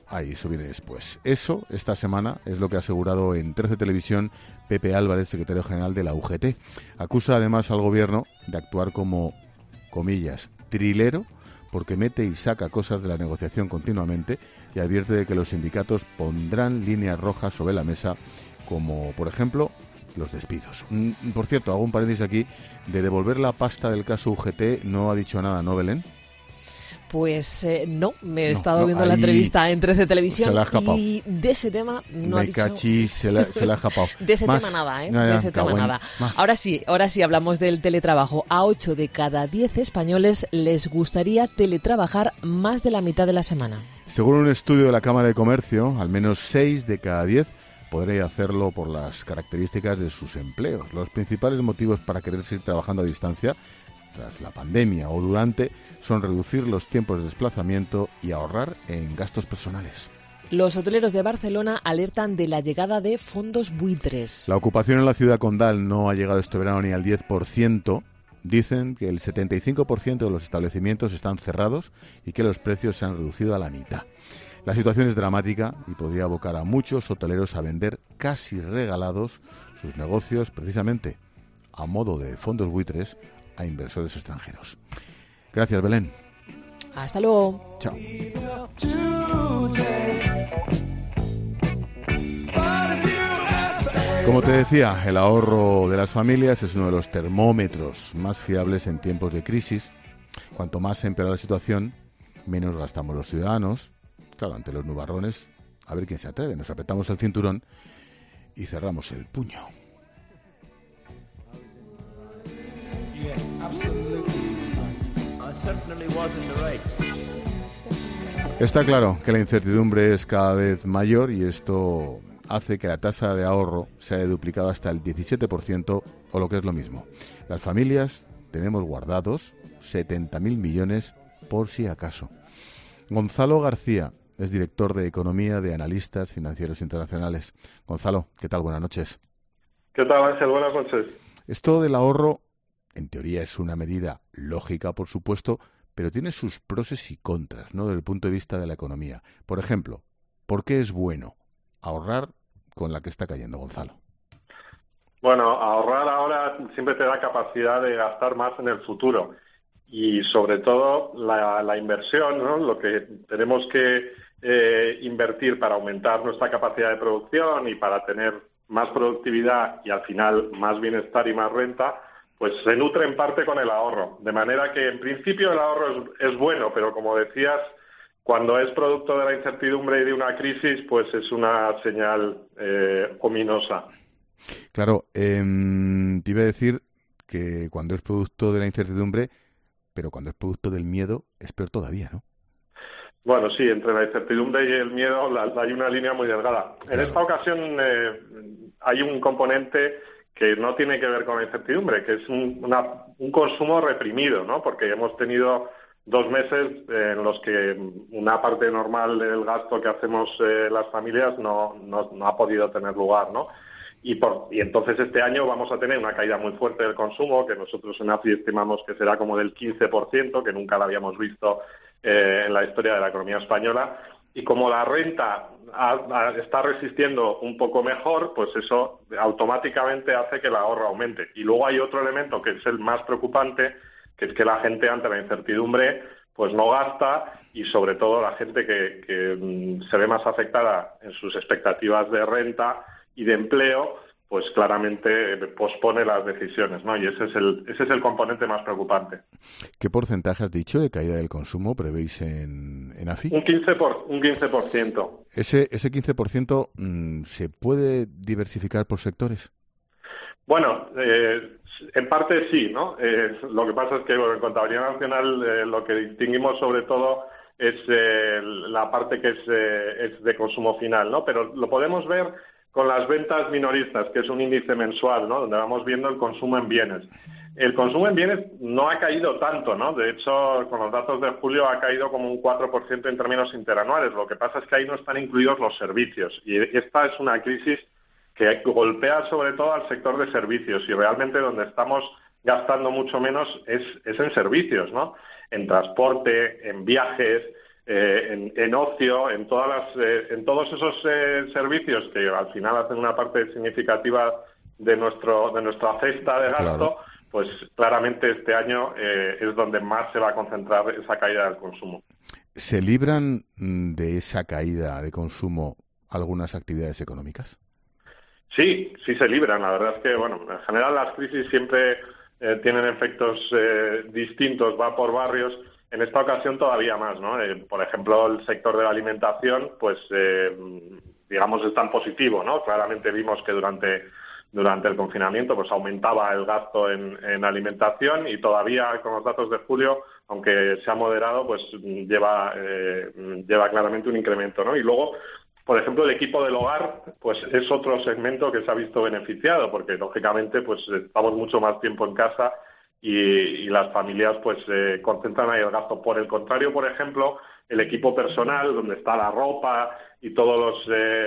Ahí, eso viene después. Eso, esta semana, es lo que ha asegurado en 13 Televisión Pepe Álvarez, secretario general de la UGT. Acusa además al gobierno de actuar como, comillas, trilero, porque mete y saca cosas de la negociación continuamente y advierte de que los sindicatos pondrán líneas rojas sobre la mesa, como, por ejemplo, los despidos. Por cierto, hago un paréntesis aquí, de devolver la pasta del caso UGT no ha dicho nada, ¿no, Belén? Pues no, me he estado viendo la entrevista en 13 Televisión y de ese tema no ha dicho... se le ha escapado. De ese tema nada, de ese tema nada. Ahora sí hablamos del teletrabajo. A 8 de cada 10 españoles les gustaría teletrabajar más de la mitad de la semana. Según un estudio de la Cámara de Comercio, al menos 6 de cada 10 podría hacerlo por las características de sus empleos. Los principales motivos para querer seguir trabajando a distancia tras la pandemia o durante son reducir los tiempos de desplazamiento y ahorrar en gastos personales. Los hoteleros de Barcelona alertan de la llegada de fondos buitres. La ocupación en la ciudad condal no ha llegado este verano ni al 10%. Dicen que el 75% de los establecimientos están cerrados y que los precios se han reducido a la mitad. La situación es dramática y podría abocar a muchos hoteleros a vender casi regalados sus negocios precisamente a modo de fondos buitres a inversores extranjeros. Gracias, Belén. Hasta luego. Chao. Como te decía, el ahorro de las familias es uno de los termómetros más fiables en tiempos de crisis. Cuanto más se empeora la situación, menos gastamos los ciudadanos. Claro, ante los nubarrones, a ver quién se atreve. Nos apretamos el cinturón y cerramos el puño. Está claro que la incertidumbre es cada vez mayor y esto hace que la tasa de ahorro se haya duplicado hasta el 17% o lo que es lo mismo. Las familias tenemos guardados 70.000 millones por si acaso. Gonzalo García es director de Economía de Analistas Financieros Internacionales. Gonzalo, ¿qué tal? Buenas noches. ¿Qué tal, Ángel? Buenas noches. Esto del ahorro, en teoría, es una medida lógica, por supuesto, pero tiene sus pros y contras, ¿no?, desde el punto de vista de la economía. Por ejemplo, ¿por qué es bueno ahorrar con la que está cayendo, Gonzalo? Bueno, ahorrar ahora siempre te da capacidad de gastar más en el futuro y sobre todo la inversión, ¿no?, lo que tenemos que invertir para aumentar nuestra capacidad de producción y para tener más productividad y al final más bienestar y más renta, pues se nutre en parte con el ahorro. De manera que en principio el ahorro es bueno, pero como decías, cuando es producto de la incertidumbre y de una crisis, pues es una señal ominosa. Claro, te iba a decir que cuando es producto de la incertidumbre, pero cuando es producto del miedo, es peor todavía, ¿no? Bueno, sí, entre la incertidumbre y el miedo hay una línea muy delgada. Claro. En esta ocasión hay un componente que no tiene que ver con la incertidumbre, que es un consumo reprimido, ¿no? Porque hemos tenido 2 meses en los que una parte normal del gasto que hacemos las familias no ha podido tener lugar, ¿no? Y entonces este año vamos a tener una caída muy fuerte del consumo, que nosotros en AFI estimamos que será como del 15%, que nunca la habíamos visto en la historia de la economía española. Y como la renta está resistiendo un poco mejor, pues eso automáticamente hace que el ahorro aumente. Y luego hay otro elemento que es el más preocupante, que es que la gente ante la incertidumbre pues no gasta y sobre todo la gente que se ve más afectada en sus expectativas de renta y de empleo, pues claramente pospone las decisiones, ¿no? Y ese es el componente más preocupante. ¿Qué porcentaje has dicho de caída del consumo prevéis en AFI? Un 15%. ¿Ese 15% se puede diversificar por sectores? Bueno, en parte sí, ¿no? Lo que pasa es que en Contabilidad Nacional lo que distinguimos sobre todo es la parte que es de consumo final, ¿no? Pero lo podemos ver con las ventas minoristas, que es un índice mensual, ¿no?, donde vamos viendo el consumo en bienes. El consumo en bienes no ha caído tanto, ¿no? De hecho, con los datos de julio ha caído como un 4% en términos interanuales. Lo que pasa es que ahí no están incluidos los servicios. Y esta es una crisis que golpea sobre todo al sector de servicios. Y realmente donde estamos gastando mucho menos es en servicios, ¿no? En transporte, en viajes, en ocio, en todos esos servicios que al final hacen una parte significativa de nuestra cesta de gasto. Claro. Pues claramente este año es donde más se va a concentrar esa caída del consumo. ¿Se libran de esa caída de consumo algunas actividades económicas? Sí se libran. La verdad es que, en general las crisis siempre tienen efectos distintos, va por barrios. En esta ocasión todavía más, ¿no? Por ejemplo, el sector de la alimentación, pues, digamos, es tan positivo, ¿no? Claramente vimos que durante el confinamiento pues aumentaba el gasto en alimentación y todavía con los datos de julio, aunque se ha moderado, pues lleva claramente un incremento, ¿no? Y luego, por ejemplo, el equipo del hogar pues es otro segmento que se ha visto beneficiado porque lógicamente pues estamos mucho más tiempo en casa y las familias pues concentran ahí el gasto. Por el contrario, por ejemplo, el equipo personal, donde está la ropa y todas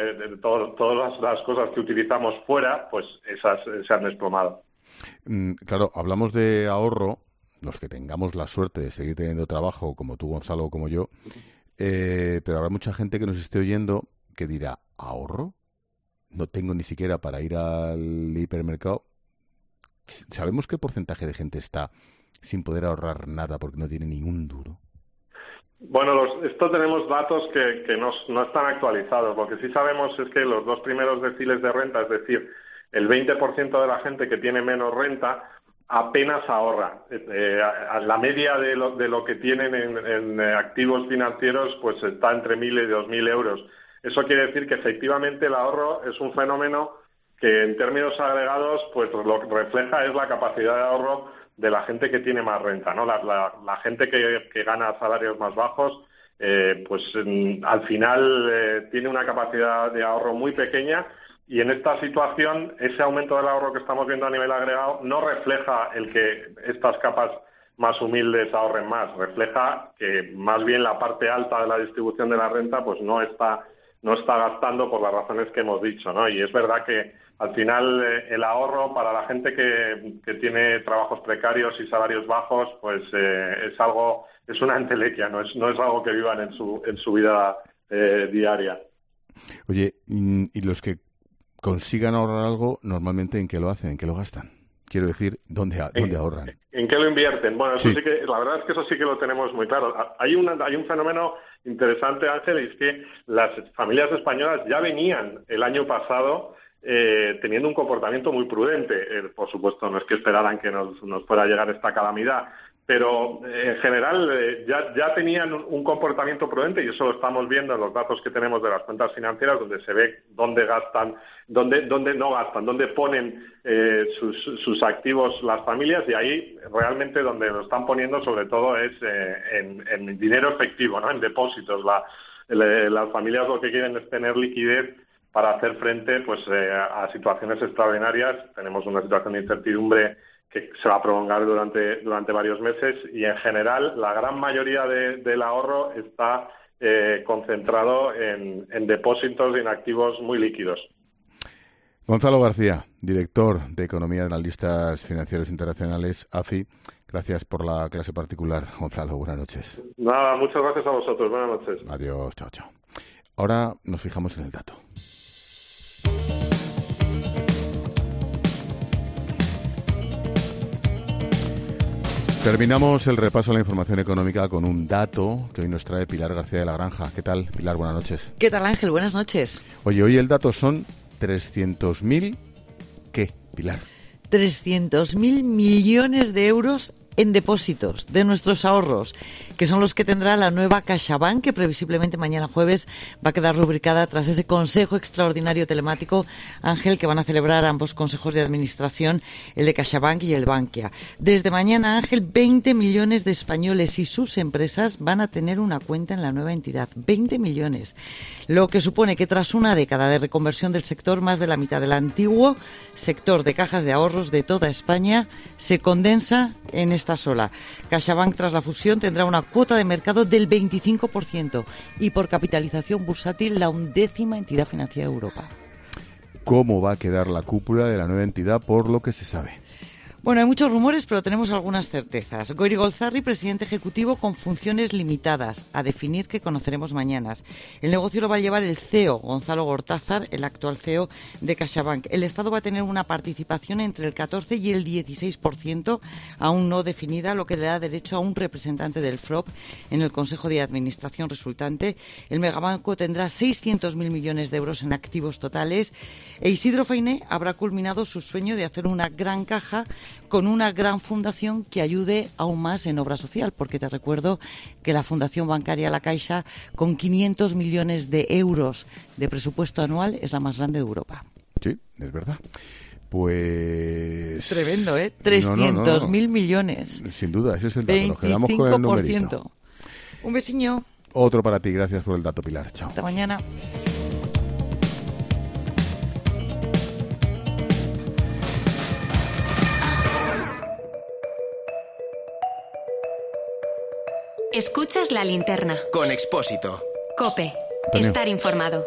las cosas que utilizamos fuera, pues esas se han desplomado. Claro, hablamos de ahorro, los que tengamos la suerte de seguir teniendo trabajo, como tú, Gonzalo, o como yo, pero habrá mucha gente que nos esté oyendo que dirá, ¿ahorro? No tengo ni siquiera para ir al hipermercado. ¿Sabemos qué porcentaje de gente está sin poder ahorrar nada porque no tiene ni un duro? Bueno, esto tenemos datos que no están actualizados. Lo que sí sabemos es que los dos primeros deciles de renta, es decir, el 20% de la gente que tiene menos renta, apenas ahorra. La media de lo que tienen en activos financieros pues está entre 1.000 y 2.000 euros. Eso quiere decir que efectivamente el ahorro es un fenómeno que en términos agregados pues lo que refleja es la capacidad de ahorro de la gente que tiene más renta, ¿no? La gente que gana salarios más bajos, pues al final tiene una capacidad de ahorro muy pequeña y en esta situación ese aumento del ahorro que estamos viendo a nivel agregado no refleja el que estas capas más humildes ahorren más, refleja que más bien la parte alta de la distribución de la renta pues no está gastando por las razones que hemos dicho, ¿no? Y es verdad que al final el ahorro para la gente que tiene trabajos precarios y salarios bajos, pues es una entelequia, no es algo que vivan en su vida diaria. Oye, y los que consigan ahorrar algo, normalmente ¿en qué lo hacen? ¿En qué lo gastan? Quiero decir, ¿dónde ahorran? ¿En qué lo invierten? Bueno, eso sí que la verdad es que eso sí que lo tenemos muy claro. Hay un fenómeno interesante, Ángel, y es que las familias españolas ya venían el año pasado teniendo un comportamiento muy prudente. Por supuesto, no es que esperaran que nos fuera a llegar esta calamidad, pero en general ya tenían un comportamiento prudente y eso lo estamos viendo en los datos que tenemos de las cuentas financieras, donde se ve dónde gastan, dónde no gastan, dónde ponen sus activos las familias, y ahí realmente donde lo están poniendo sobre todo es en dinero efectivo, ¿no? En depósitos. Las familias lo que quieren es tener liquidez para hacer frente pues a situaciones extraordinarias. Tenemos una situación de incertidumbre que se va a prolongar durante varios meses y en general la gran mayoría del ahorro está concentrado en depósitos y en activos muy líquidos. Gonzalo García, director de Economía de Analistas Financieros Internacionales, AFI. Gracias por la clase particular, Gonzalo. Buenas noches. Nada, muchas gracias a vosotros. Buenas noches. Adiós, chao, chao. Ahora nos fijamos en el dato. Terminamos el repaso a la información económica con un dato que hoy nos trae Pilar García de la Granja. ¿Qué tal, Pilar? Buenas noches. ¿Qué tal, Ángel? Buenas noches. Oye, hoy el dato son 300.000... ¿Qué, Pilar? 300.000 millones de euros en depósitos de nuestros ahorros, que son los que tendrá la nueva CaixaBank, que previsiblemente mañana jueves va a quedar rubricada tras ese consejo extraordinario telemático, Ángel, que van a celebrar ambos consejos de administración, el de CaixaBank y el Bankia. Desde mañana, Ángel, 20 millones de españoles y sus empresas van a tener una cuenta en la nueva entidad. 20 millones. Lo que supone que tras una década de reconversión del sector, más de la mitad del antiguo sector de cajas de ahorros de toda España se condensa en esta sola. CaixaBank, tras la fusión, tendrá una cuota de mercado del 25% y por capitalización bursátil la 11ª entidad financiera de Europa. ¿Cómo va a quedar la cúpula de la nueva entidad por lo que se sabe? Bueno, hay muchos rumores, pero tenemos algunas certezas. Goiri Golzarri, presidente ejecutivo con funciones limitadas, a definir que conoceremos mañana. El negocio lo va a llevar el CEO, Gonzalo Gortázar, el actual CEO de CaixaBank. El Estado va a tener una participación entre el 14 y el 16%, aún no definida, lo que le da derecho a un representante del FROP en el Consejo de Administración resultante. El megabanco tendrá 600.000 millones de euros en activos totales e Isidro Fainé habrá culminado su sueño de hacer una gran caja con una gran fundación que ayude aún más en obra social, porque te recuerdo que la Fundación Bancaria La Caixa, con 500 millones de euros de presupuesto anual, es la más grande de Europa. Sí, es verdad. Pues... Tremendo, ¿eh? 300.000 millones. Sin duda, ese es el dato. Nos quedamos con el numerito. Un besiño. Otro para ti. Gracias por el dato, Pilar. Chao. Hasta mañana. Escuchas La Linterna. Con Expósito. COPE. Antonio. Estar informado.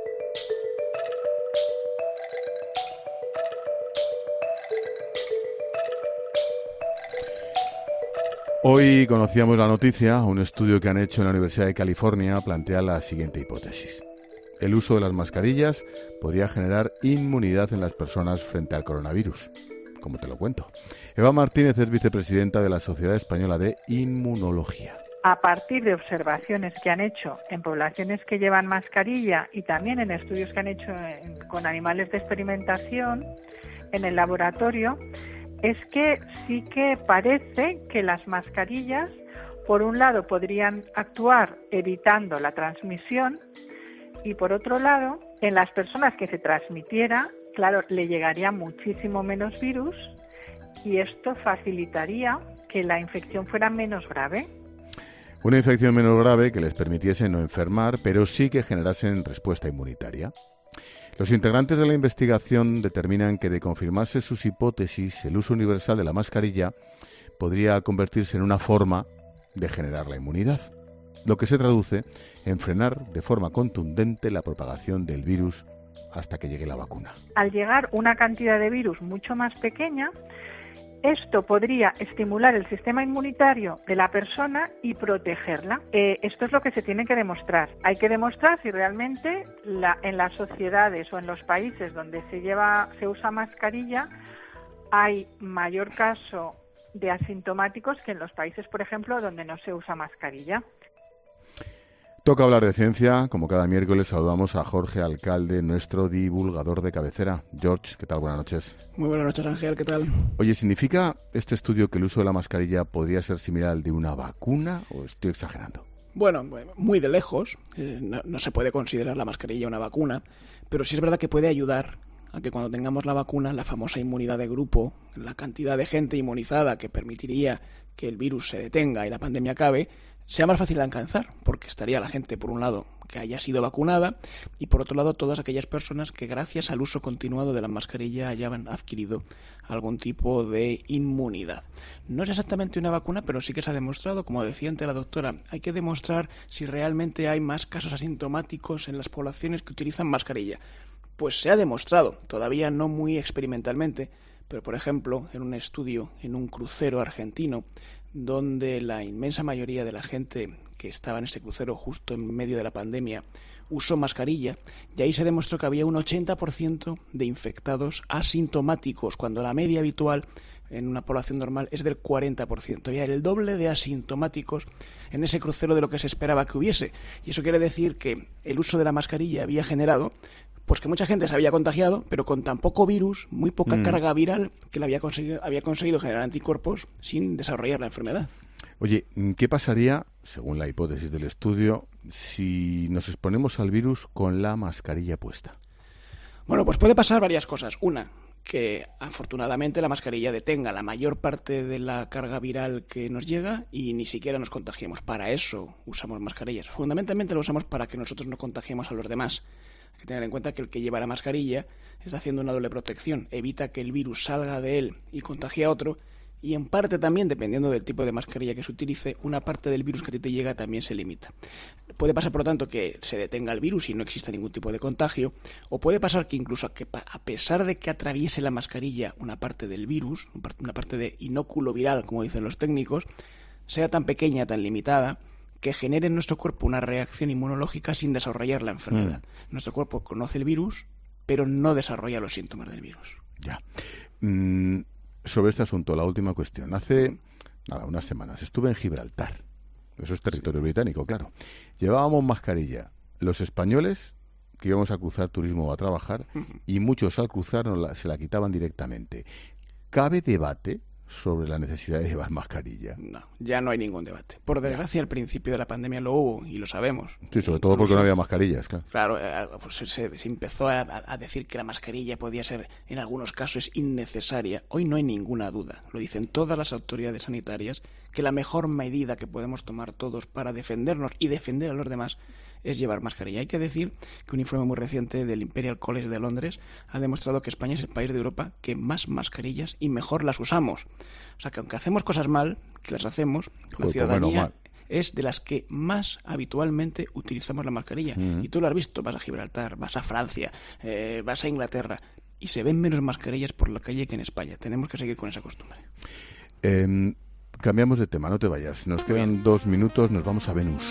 Hoy conocíamos la noticia. Un estudio que han hecho en la Universidad de California plantea la siguiente hipótesis. El uso de las mascarillas podría generar inmunidad en las personas frente al coronavirus. Como te lo cuento. Eva Martínez es vicepresidenta de la Sociedad Española de Inmunología. A partir de observaciones que han hecho en poblaciones que llevan mascarilla y también en estudios que han hecho con animales de experimentación en el laboratorio, es que sí que parece que las mascarillas, por un lado, podrían actuar evitando la transmisión y, por otro lado, en las personas que se transmitiera, claro, le llegaría muchísimo menos virus y esto facilitaría que la infección fuera menos grave. Una infección menos grave que les permitiese no enfermar, pero sí que generasen respuesta inmunitaria. Los integrantes de la investigación determinan que, de confirmarse sus hipótesis, el uso universal de la mascarilla podría convertirse en una forma de generar la inmunidad, lo que se traduce en frenar de forma contundente la propagación del virus hasta que llegue la vacuna. Al llegar una cantidad de virus mucho más pequeña, esto podría estimular el sistema inmunitario de la persona y protegerla. Esto es lo que se tiene que demostrar. Hay que demostrar si realmente en las sociedades o en los países donde se usa mascarilla hay mayor caso de asintomáticos que en los países, por ejemplo, donde no se usa mascarilla. Toca hablar de ciencia. Como cada miércoles saludamos a Jorge Alcalde, nuestro divulgador de cabecera. George, ¿qué tal? Buenas noches. Muy buenas noches, Ángel, ¿qué tal? Oye, ¿significa este estudio que el uso de la mascarilla podría ser similar al de una vacuna o estoy exagerando? Bueno, muy de lejos. No se puede considerar la mascarilla una vacuna, pero sí es verdad que puede ayudar a que cuando tengamos la vacuna, la famosa inmunidad de grupo, la cantidad de gente inmunizada que permitiría que el virus se detenga y la pandemia acabe, sea más fácil de alcanzar, porque estaría la gente, por un lado, que haya sido vacunada y, por otro lado, todas aquellas personas que, gracias al uso continuado de la mascarilla, hayan adquirido algún tipo de inmunidad. No es exactamente una vacuna, pero sí que se ha demostrado, como decía antes la doctora, hay que demostrar si realmente hay más casos asintomáticos en las poblaciones que utilizan mascarilla. Pues se ha demostrado, todavía no muy experimentalmente, pero, por ejemplo, en un estudio en un crucero argentino, donde la inmensa mayoría de la gente que estaba en ese crucero justo en medio de la pandemia usó mascarilla, y ahí se demostró que había un 80% de infectados asintomáticos, cuando la media habitual en una población normal es del 40%. Había el doble de asintomáticos en ese crucero de lo que se esperaba que hubiese. Y eso quiere decir que el uso de la mascarilla había generado pues que mucha gente se había contagiado, pero con tan poco virus, muy poca carga viral, que le había conseguido generar anticuerpos sin desarrollar la enfermedad. Oye, ¿qué pasaría, según la hipótesis del estudio, si nos exponemos al virus con la mascarilla puesta? Bueno, pues puede pasar varias cosas. Una, que afortunadamente la mascarilla detenga la mayor parte de la carga viral que nos llega y ni siquiera nos contagiemos. Para eso usamos mascarillas. Fundamentalmente lo usamos para que nosotros no contagiemos a los demás. Hay que tener en cuenta que el que lleva la mascarilla está haciendo una doble protección. Evita que el virus salga de él y contagie a otro, Y en parte también, dependiendo del tipo de mascarilla que se utilice, una parte del virus que a ti te llega también se limita. Puede pasar, por lo tanto, que se detenga el virus y no exista ningún tipo de contagio, o puede pasar que incluso a pesar de que atraviese la mascarilla una parte del virus, una parte de inóculo viral, como dicen los técnicos, sea tan pequeña, tan limitada, que genere en nuestro cuerpo una reacción inmunológica sin desarrollar la enfermedad. Nuestro cuerpo conoce el virus, pero no desarrolla los síntomas del virus. Ya. Sobre este asunto, la última cuestión. Hace unas semanas estuve en Gibraltar. Eso es territorio británico, claro. Llevábamos mascarilla los españoles que íbamos a cruzar turismo o a trabajar, y muchos al cruzar se la quitaban directamente. ¿Cabe debate sobre la necesidad de llevar mascarilla? No, ya no hay ningún debate. Por desgracia, al principio de la pandemia lo hubo, y lo sabemos. Sí, sobre todo porque no había mascarillas, claro. Claro, pues se empezó a decir que la mascarilla podía ser, en algunos casos, innecesaria. Hoy no hay ninguna duda, lo dicen todas las autoridades sanitarias, que la mejor medida que podemos tomar todos para defendernos y defender a los demás es llevar mascarilla. Hay que decir que un informe muy reciente del Imperial College de Londres ha demostrado que España es el país de Europa que más mascarillas y mejor las usamos. O sea, que aunque hacemos cosas mal, que las hacemos, la ciudadanía es de las que más habitualmente utilizamos la mascarilla. Y tú lo has visto, vas a Gibraltar, vas a Francia, vas a Inglaterra, y se ven menos mascarillas por la calle que en España. Tenemos que seguir con esa costumbre. Cambiamos de tema, no te vayas. Nos quedan 2 minutos, nos vamos a Venus.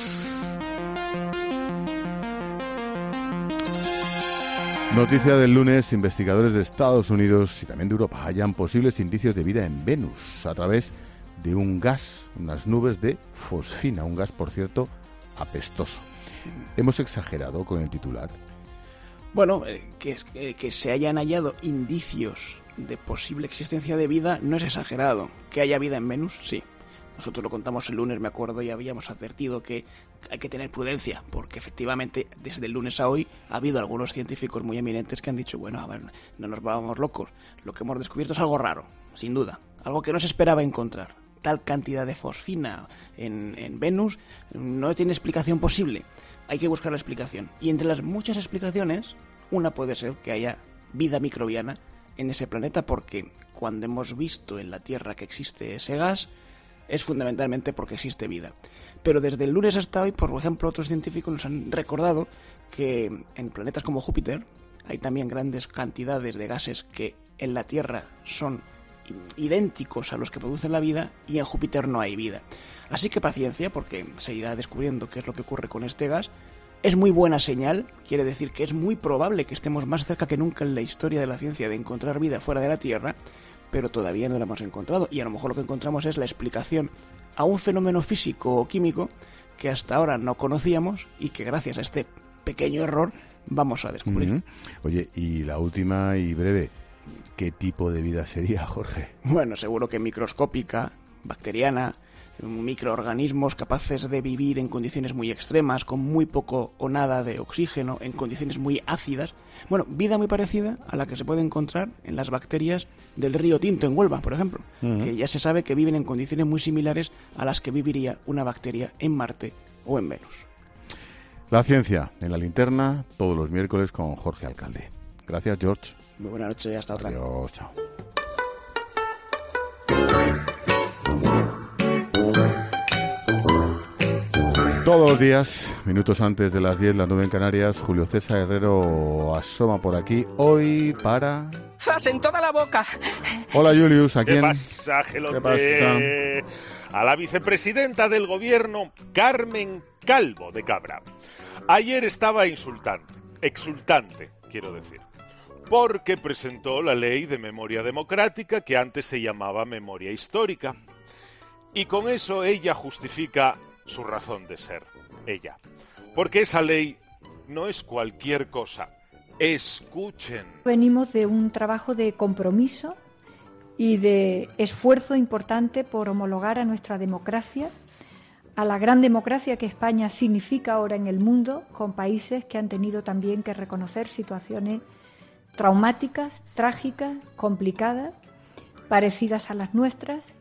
Noticia del lunes: investigadores de Estados Unidos y también de Europa hallan posibles indicios de vida en Venus a través de un gas, unas nubes de fosfina, un gas, por cierto, apestoso. ¿Hemos exagerado con el titular? Bueno, que se hayan hallado indicios de posible existencia de vida no es exagerado. ¿Que haya vida en Venus? Sí. Nosotros lo contamos el lunes, me acuerdo, y habíamos advertido que hay que tener prudencia, porque efectivamente desde el lunes a hoy ha habido algunos científicos muy eminentes que han dicho, bueno, a ver, no nos vamos locos, lo que hemos descubierto es algo raro, sin duda, algo que no se esperaba encontrar. Tal cantidad de fosfina en Venus no tiene explicación posible, hay que buscar la explicación. Y entre las muchas explicaciones, una puede ser que haya vida microbiana en ese planeta, porque cuando hemos visto en la Tierra que existe ese gas, es fundamentalmente porque existe vida. Pero desde el lunes hasta hoy, por ejemplo, otros científicos nos han recordado que en planetas como Júpiter hay también grandes cantidades de gases que en la Tierra son idénticos a los que producen la vida, y en Júpiter no hay vida. Así que paciencia, porque se irá descubriendo qué es lo que ocurre con este gas. Es muy buena señal, quiere decir que es muy probable que estemos más cerca que nunca en la historia de la ciencia de encontrar vida fuera de la Tierra, pero todavía no la hemos encontrado, y a lo mejor lo que encontramos es la explicación a un fenómeno físico o químico que hasta ahora no conocíamos y que gracias a este pequeño error vamos a descubrir. Oye, y la última y breve, ¿qué tipo de vida sería, Jorge? Bueno, seguro que microscópica, bacteriana, microorganismos capaces de vivir en condiciones muy extremas, con muy poco o nada de oxígeno, en condiciones muy ácidas. Bueno, vida muy parecida a la que se puede encontrar en las bacterias del río Tinto en Huelva, por ejemplo, que ya se sabe que viven en condiciones muy similares a las que viviría una bacteria en Marte o en Venus. La ciencia en la linterna, todos los miércoles con Jorge Alcalde. Gracias, George. Muy buena noche, hasta otra. Adiós, chao. Todos los días, minutos antes de las 10, las 9 en Canarias, Julio César Herrero asoma por aquí, hoy para... ¡Zas en toda la boca! Hola, Julius, ¿a quién? ¿Qué pasa, Gelote? ¿Qué pasa? A la vicepresidenta del gobierno, Carmen Calvo de Cabra. Ayer estaba exultante, quiero decir, porque presentó la ley de memoria democrática, que antes se llamaba memoria histórica. Y con eso ella justifica su razón de ser, ella. Porque esa ley no es cualquier cosa. Escuchen. Venimos de un trabajo de compromiso y de esfuerzo importante por homologar a nuestra democracia, a la gran democracia que España significa ahora en el mundo, con países que han tenido también que reconocer situaciones traumáticas, trágicas, complicadas, parecidas a las nuestras.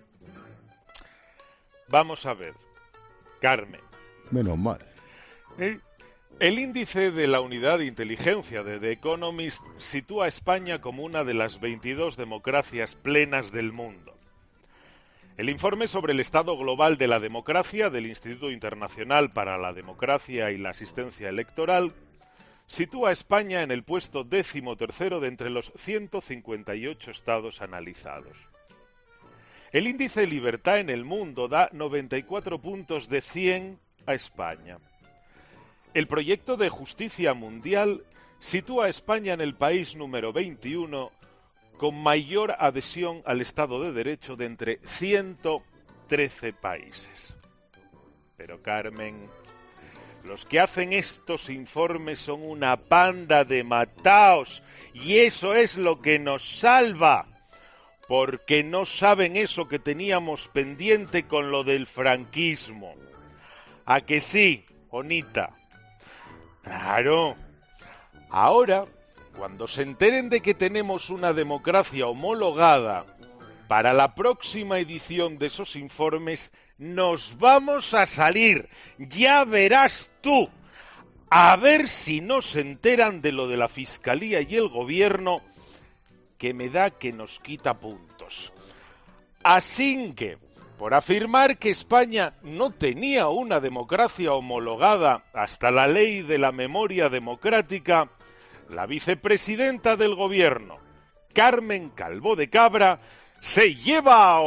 Vamos a ver, Carmen. Menos mal. El índice de la unidad de inteligencia de The Economist sitúa a España como una de las 22 democracias plenas del mundo. El informe sobre el estado global de la democracia del Instituto Internacional para la Democracia y la Asistencia Electoral sitúa a España en el puesto 13º de entre los 158 estados analizados. El índice de libertad en el mundo da 94 puntos de 100 a España. El proyecto de justicia mundial sitúa a España en el país número 21 con mayor adhesión al Estado de Derecho de entre 113 países. Pero, Carmen, los que hacen estos informes son una panda de mataos, y eso es lo que nos salva, porque no saben eso que teníamos pendiente con lo del franquismo. ¿A que sí, Bonita? Claro. Ahora, cuando se enteren de que tenemos una democracia homologada, para la próxima edición de esos informes nos vamos a salir. Ya verás tú. A ver si no se enteran de lo de la Fiscalía y el Gobierno, que me da que nos quita puntos. Así que, por afirmar que España no tenía una democracia homologada hasta la ley de la memoria democrática, la vicepresidenta del Gobierno, Carmen Calvo de Cabra, se lleva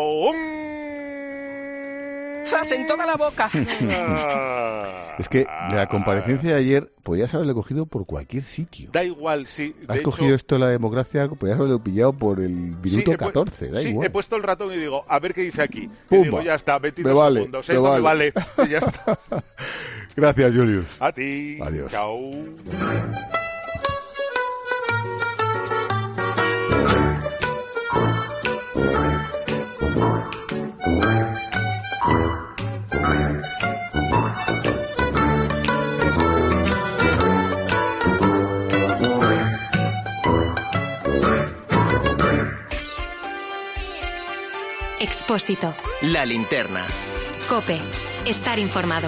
¡zas en toda la boca! Es que la comparecencia de ayer podías haberlo cogido por cualquier sitio. Da igual, sí. Has cogido esto de la democracia, podías haberlo pillado por el minuto 14, da igual. He puesto el ratón y digo, a ver qué dice aquí. Pumba. Y digo, ya está, 22 segundos. Esto me vale. Y ya está. Gracias, Julius. A ti. Adiós. Chao. Expósito. La linterna. COPE. Estar informado.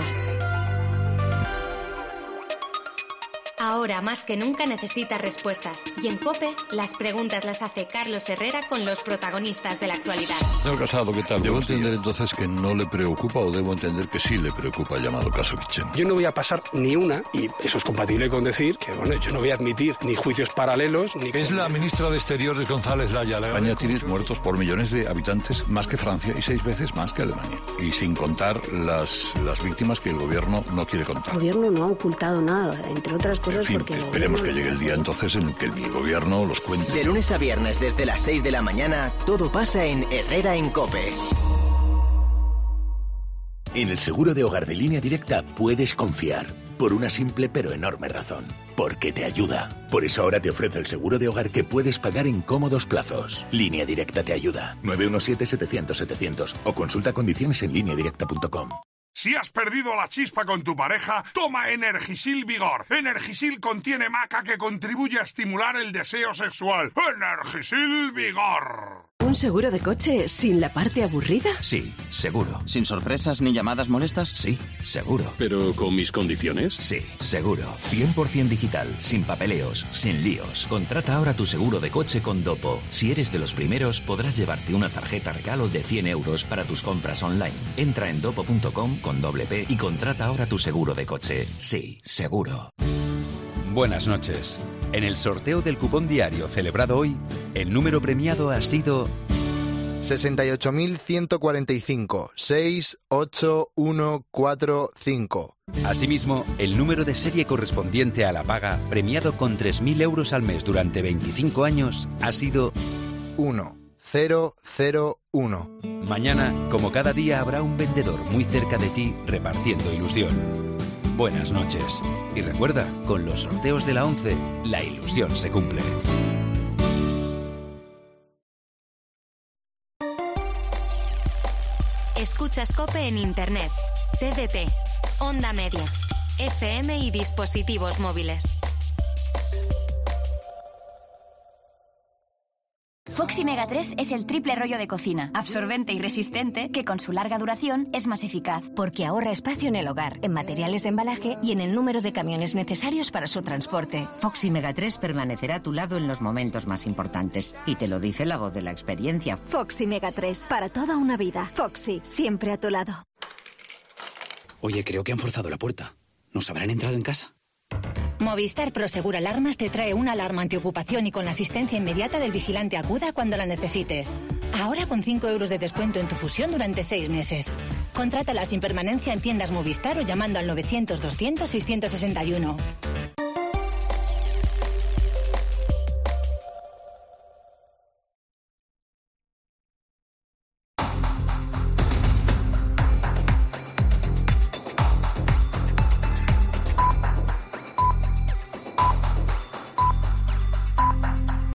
Ahora más que nunca necesita respuestas. Y en COPE, las preguntas las hace Carlos Herrera con los protagonistas de la actualidad. Señor Casado, ¿qué tal? ¿Debo entender entonces que no le preocupa o debo entender que sí le preocupa el llamado caso Kitchen? Yo no voy a pasar ni una, y eso es compatible con decir que, bueno, yo no voy a admitir ni juicios paralelos, ni... Es la ministra de Exteriores, González Laya. España tiene muertos por millones de habitantes, más que Francia y 6 veces más que Alemania. Y sin contar las víctimas que el gobierno no quiere contar. El gobierno no ha ocultado nada, entre otras cosas. En fin, porque esperemos que llegue el día entonces en el que el gobierno los cuente. De lunes a viernes desde las 6 de la mañana, todo pasa en Herrera en COPE. En el seguro de hogar de Línea Directa puedes confiar, por una simple pero enorme razón. Porque te ayuda. Por eso ahora te ofrece el seguro de hogar que puedes pagar en cómodos plazos. Línea Directa te ayuda. 917-700-700 o consulta condiciones en lineadirecta.com. Si has perdido la chispa con tu pareja, toma Energisil Vigor. Energisil contiene maca que contribuye a estimular el deseo sexual. Energisil Vigor. ¿Un seguro de coche sin la parte aburrida? Sí, seguro. ¿Sin sorpresas ni llamadas molestas? Sí, seguro. ¿Pero con mis condiciones? Sí, seguro. 100% digital, sin papeleos, sin líos. Contrata ahora tu seguro de coche con Dopo. Si eres de los primeros, podrás llevarte una tarjeta regalo de 100 euros para tus compras online. Entra en dopo.com con doble P y contrata ahora tu seguro de coche. Sí, seguro. Buenas noches. En el sorteo del cupón diario celebrado hoy, el número premiado ha sido 68.145 68145. Asimismo, el número de serie correspondiente a la paga, premiado con 3.000 euros al mes durante 25 años, ha sido 1001. Mañana, como cada día, habrá un vendedor muy cerca de ti repartiendo ilusión. Buenas noches. Y recuerda, con los sorteos de la 11, la ilusión se cumple. Escuchas COPE en Internet, TDT, Onda Media, FM y dispositivos móviles. Foxy Mega 3 es el triple rollo de cocina, absorbente y resistente, que con su larga duración es más eficaz. Porque ahorra espacio en el hogar, en materiales de embalaje y en el número de camiones necesarios para su transporte. Foxy Mega 3 permanecerá a tu lado en los momentos más importantes. Y te lo dice la voz de la experiencia. Foxy Mega 3, para toda una vida. Foxy, siempre a tu lado. Oye, creo que han forzado la puerta. ¿Nos habrán entrado en casa? Movistar Prosegur Alarmas te trae una alarma antiocupación y con la asistencia inmediata del vigilante aguda cuando la necesites. Ahora con 5 euros de descuento en tu fusión durante 6 meses. Contrátala sin permanencia en tiendas Movistar o llamando al 900 200 661.